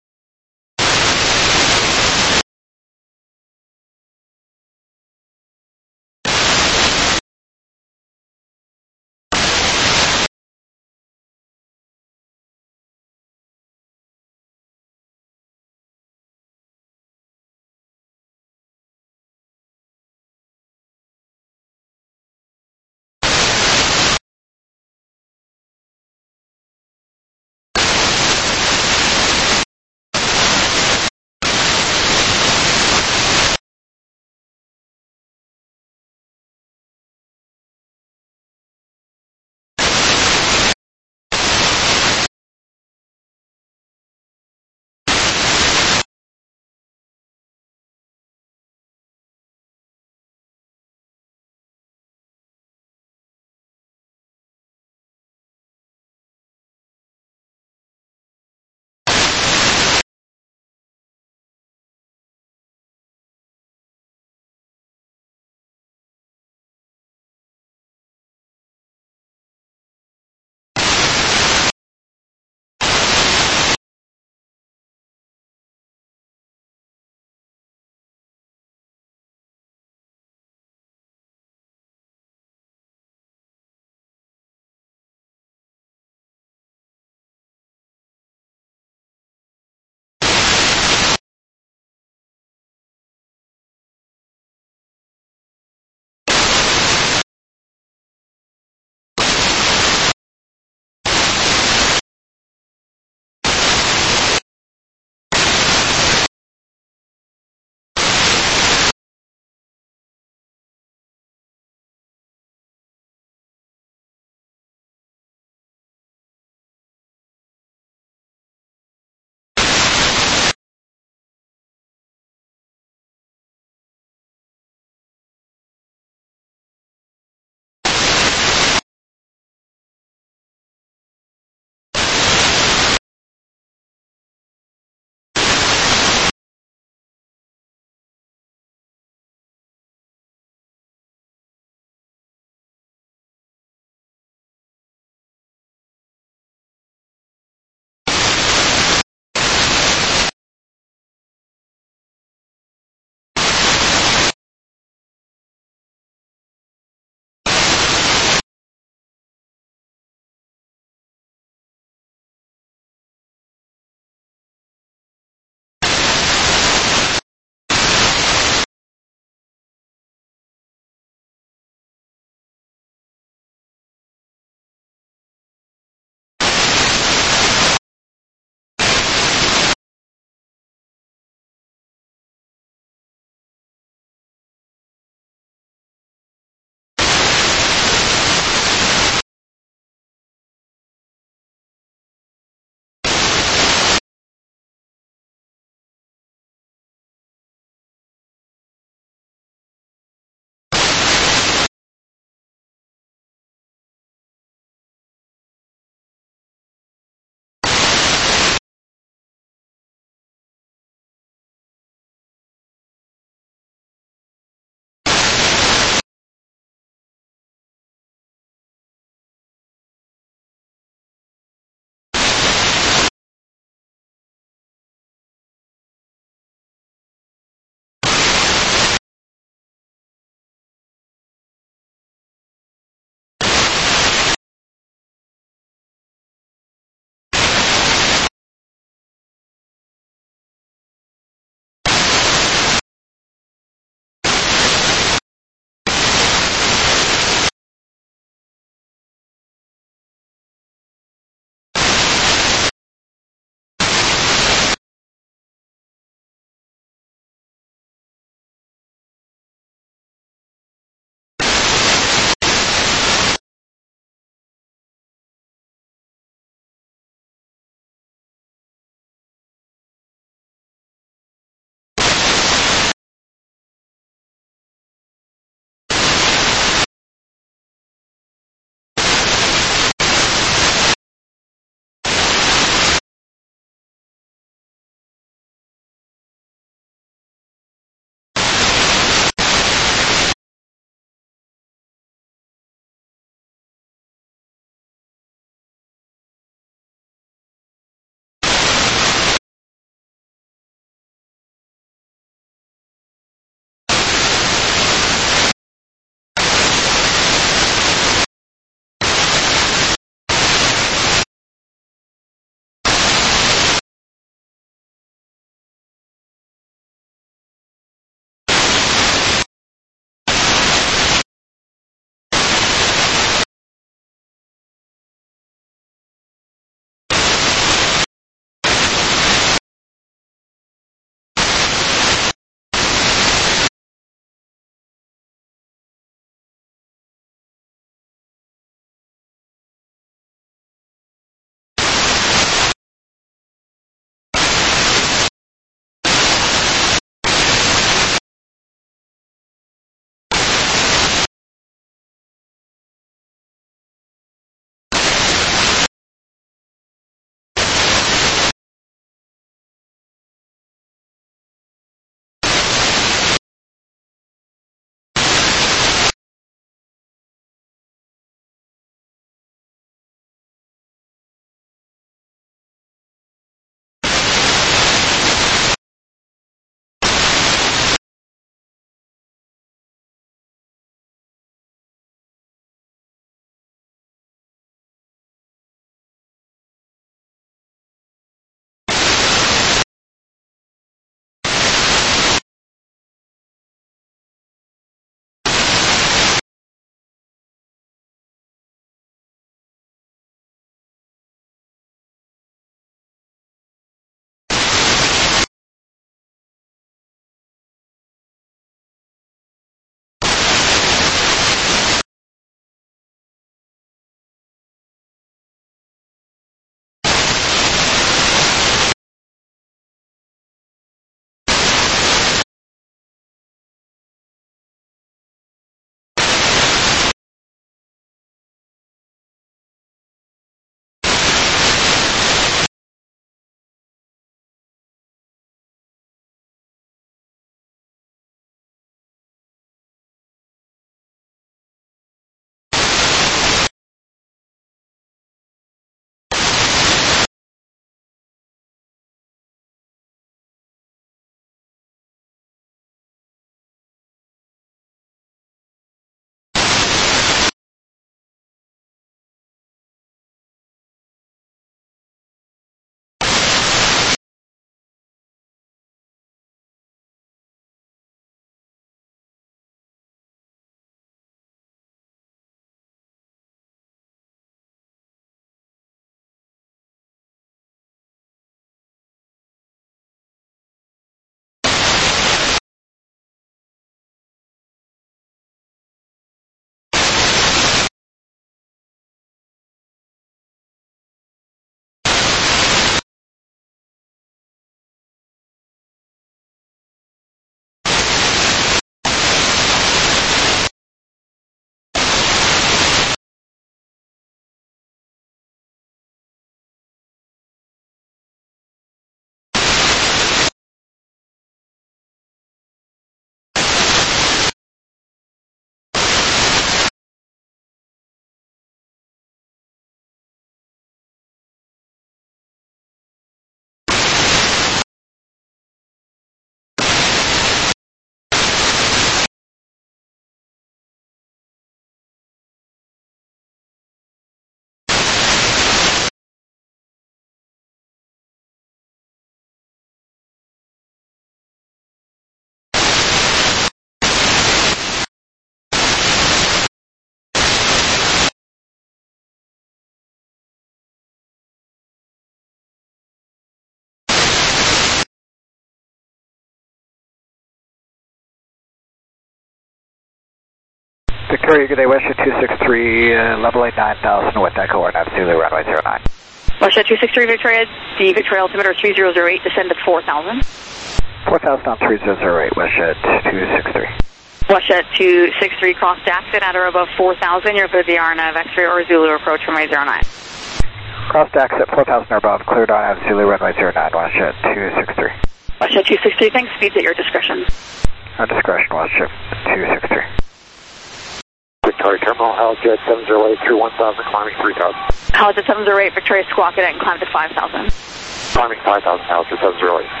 Victoria, good day, WestJet two six three, uh, level eight nine thousand with Echo or Nav Zulu, runway zero nine. WestJet two six three Victoria, the Victoria altimeter three zero zero eight, descend to four thousand. four thousand on three zero zero eight, WestJet two six three. WestJet two six three, cross Daxit at or above four thousand, you're good the R N A V X-ray or Zulu approach runway zero nine. Cross Daxit four thousand or above, cleared on Nav Zulu, runway zero nine, WestJet two six three. WestJet two six three, thanks, speeds at your discretion. Our discretion, WestJet two six three. Victoria Terminal, Halijet seven zero eight through one thousand, climbing three thousand. Halijet seven zero eight, Victoria squawk it and climb to five thousand. Climbing five thousand, Halijet seven zero eight.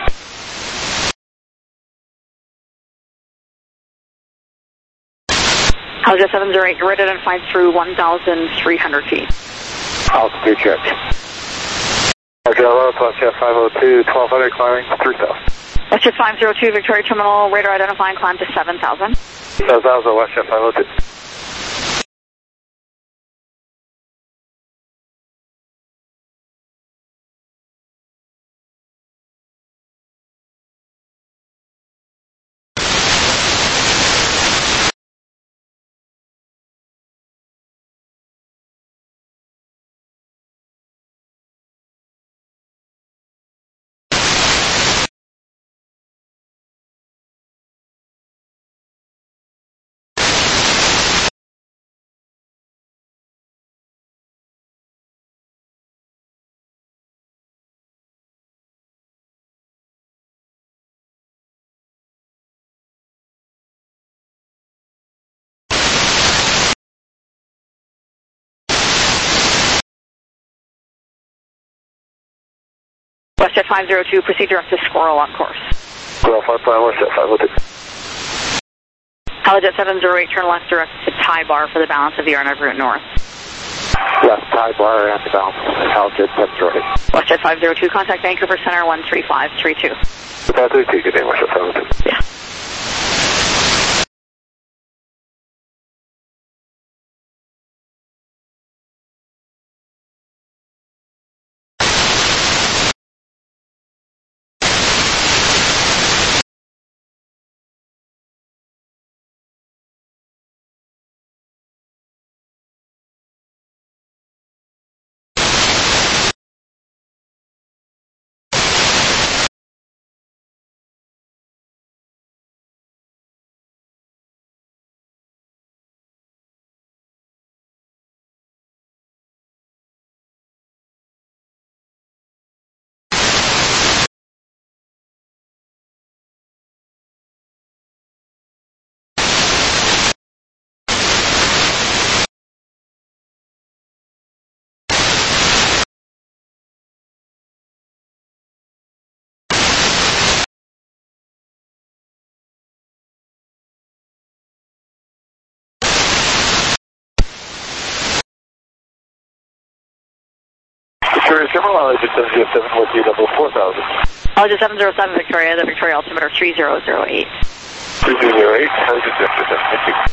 Halijet seven zero eight, you're rated and flight through one thousand three hundred feet. Altitude check. Roger, hello, WestJet five oh two, twelve hundred, climbing three thousand. WestJet five zero two, Victoria Terminal, radar identifying, climb to seven thousand. seven thousand, WestJet five oh two. WestJet five zero two, proceed direct to Squirrel on course. Squirrel five five, WestJet five oh two. Halijet seven zero eight, turn left direct to Tie Bar for the balance of the R N A V route north. Left Tie Bar and the balance, Halijet seven zero eight. WestJet five zero two, contact Vancouver Center one three five three two. five three two, good day, WestJet five oh two. Yeah. Victoria Terminal, Halijet seven zero seven, with you double four thousand. Halijet seven zero seven, Victoria, the Victoria altimeter three zero zero eight. three zero zero eight, Halijet seven zero seven, thank you.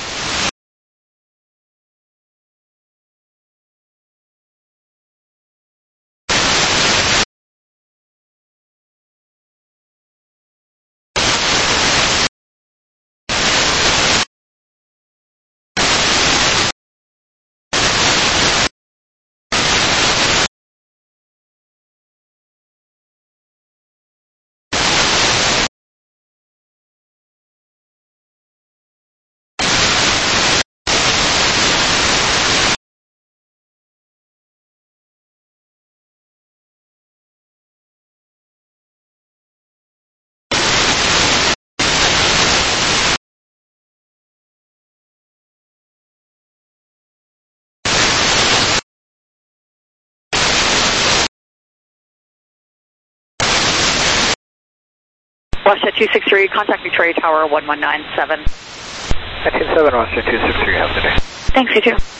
WestJet two six three, contact Victoria Tower one one nine seven. nineteen seven, WestJet two six three, have a good day. Thanks, you too.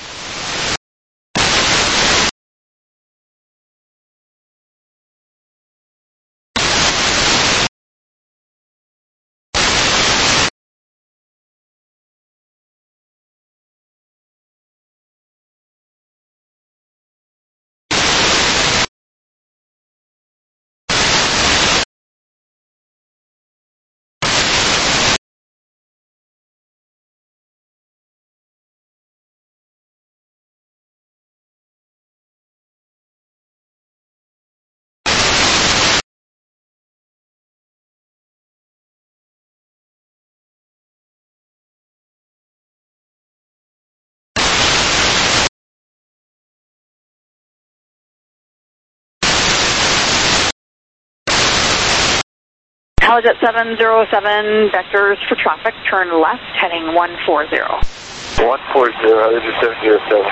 Helijet seven zero seven, vectors for traffic, turn left, heading one four zero. one four zero, this is seven zero seven.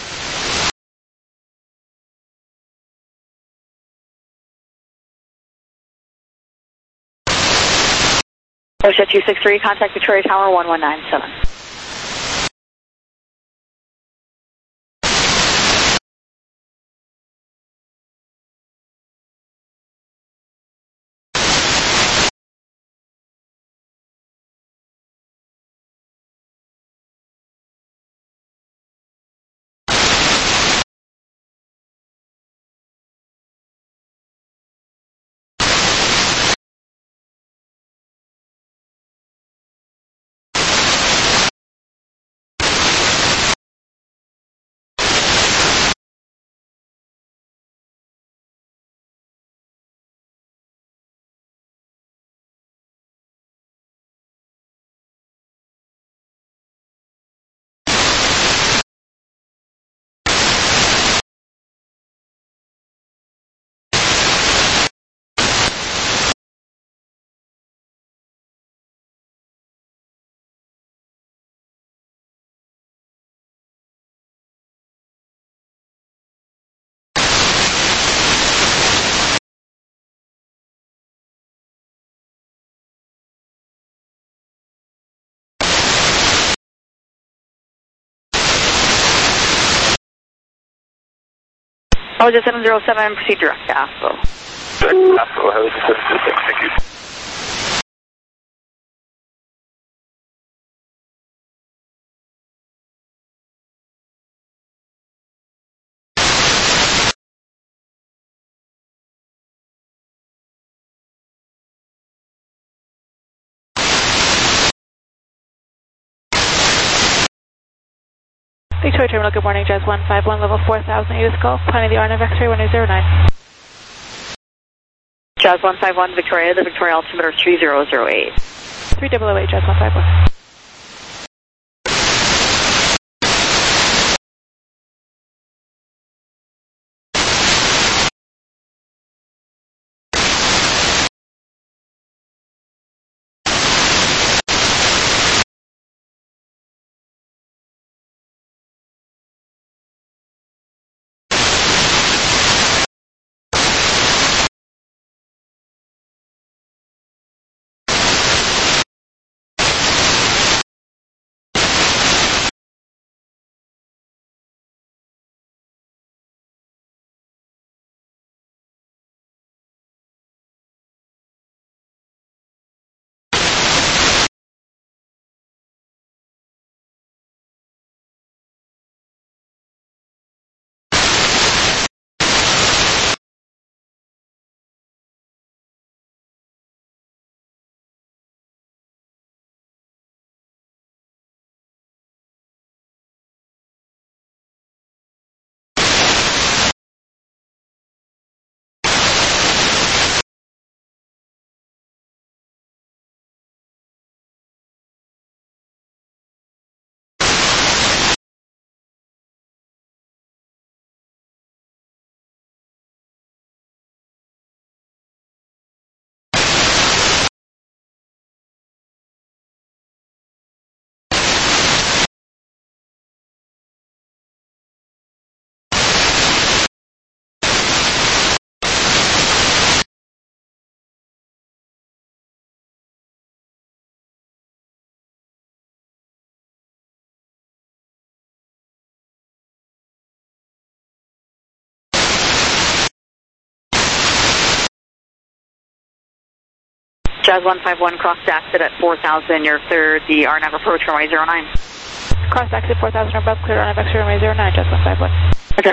Helijet two six three, contact Victoria Tower one one nine seven. Helijet seven zero seven, proceed direct to ASCO. Direct to ASCO, Helijet seven zero seven, thank you. Victoria Terminal, good morning, Jazz one five one, level four thousand, U S Gulf, planning the R N A V X-ray one zero nine. Jazz one five one, Victoria, the Victoria altimeter three zero zero eight. three zero zero eight, Jazz one five one. Jazz one five one, cross exit at four thousand, you're clear the R N A V approach runway zero nine. Cross exit four thousand or above, clear R N A V X-ray runway zero nine, Jazz one five one. Okay.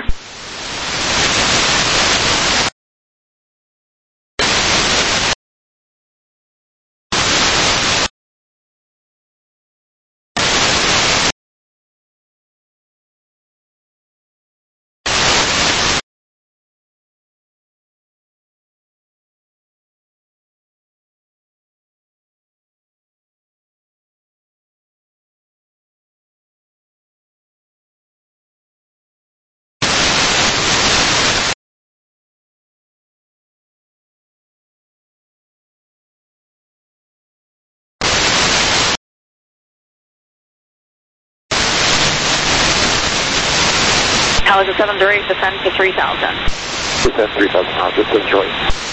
Tower seven zero eight, descend to three thousand. Descend three thousand pounds, just enjoy.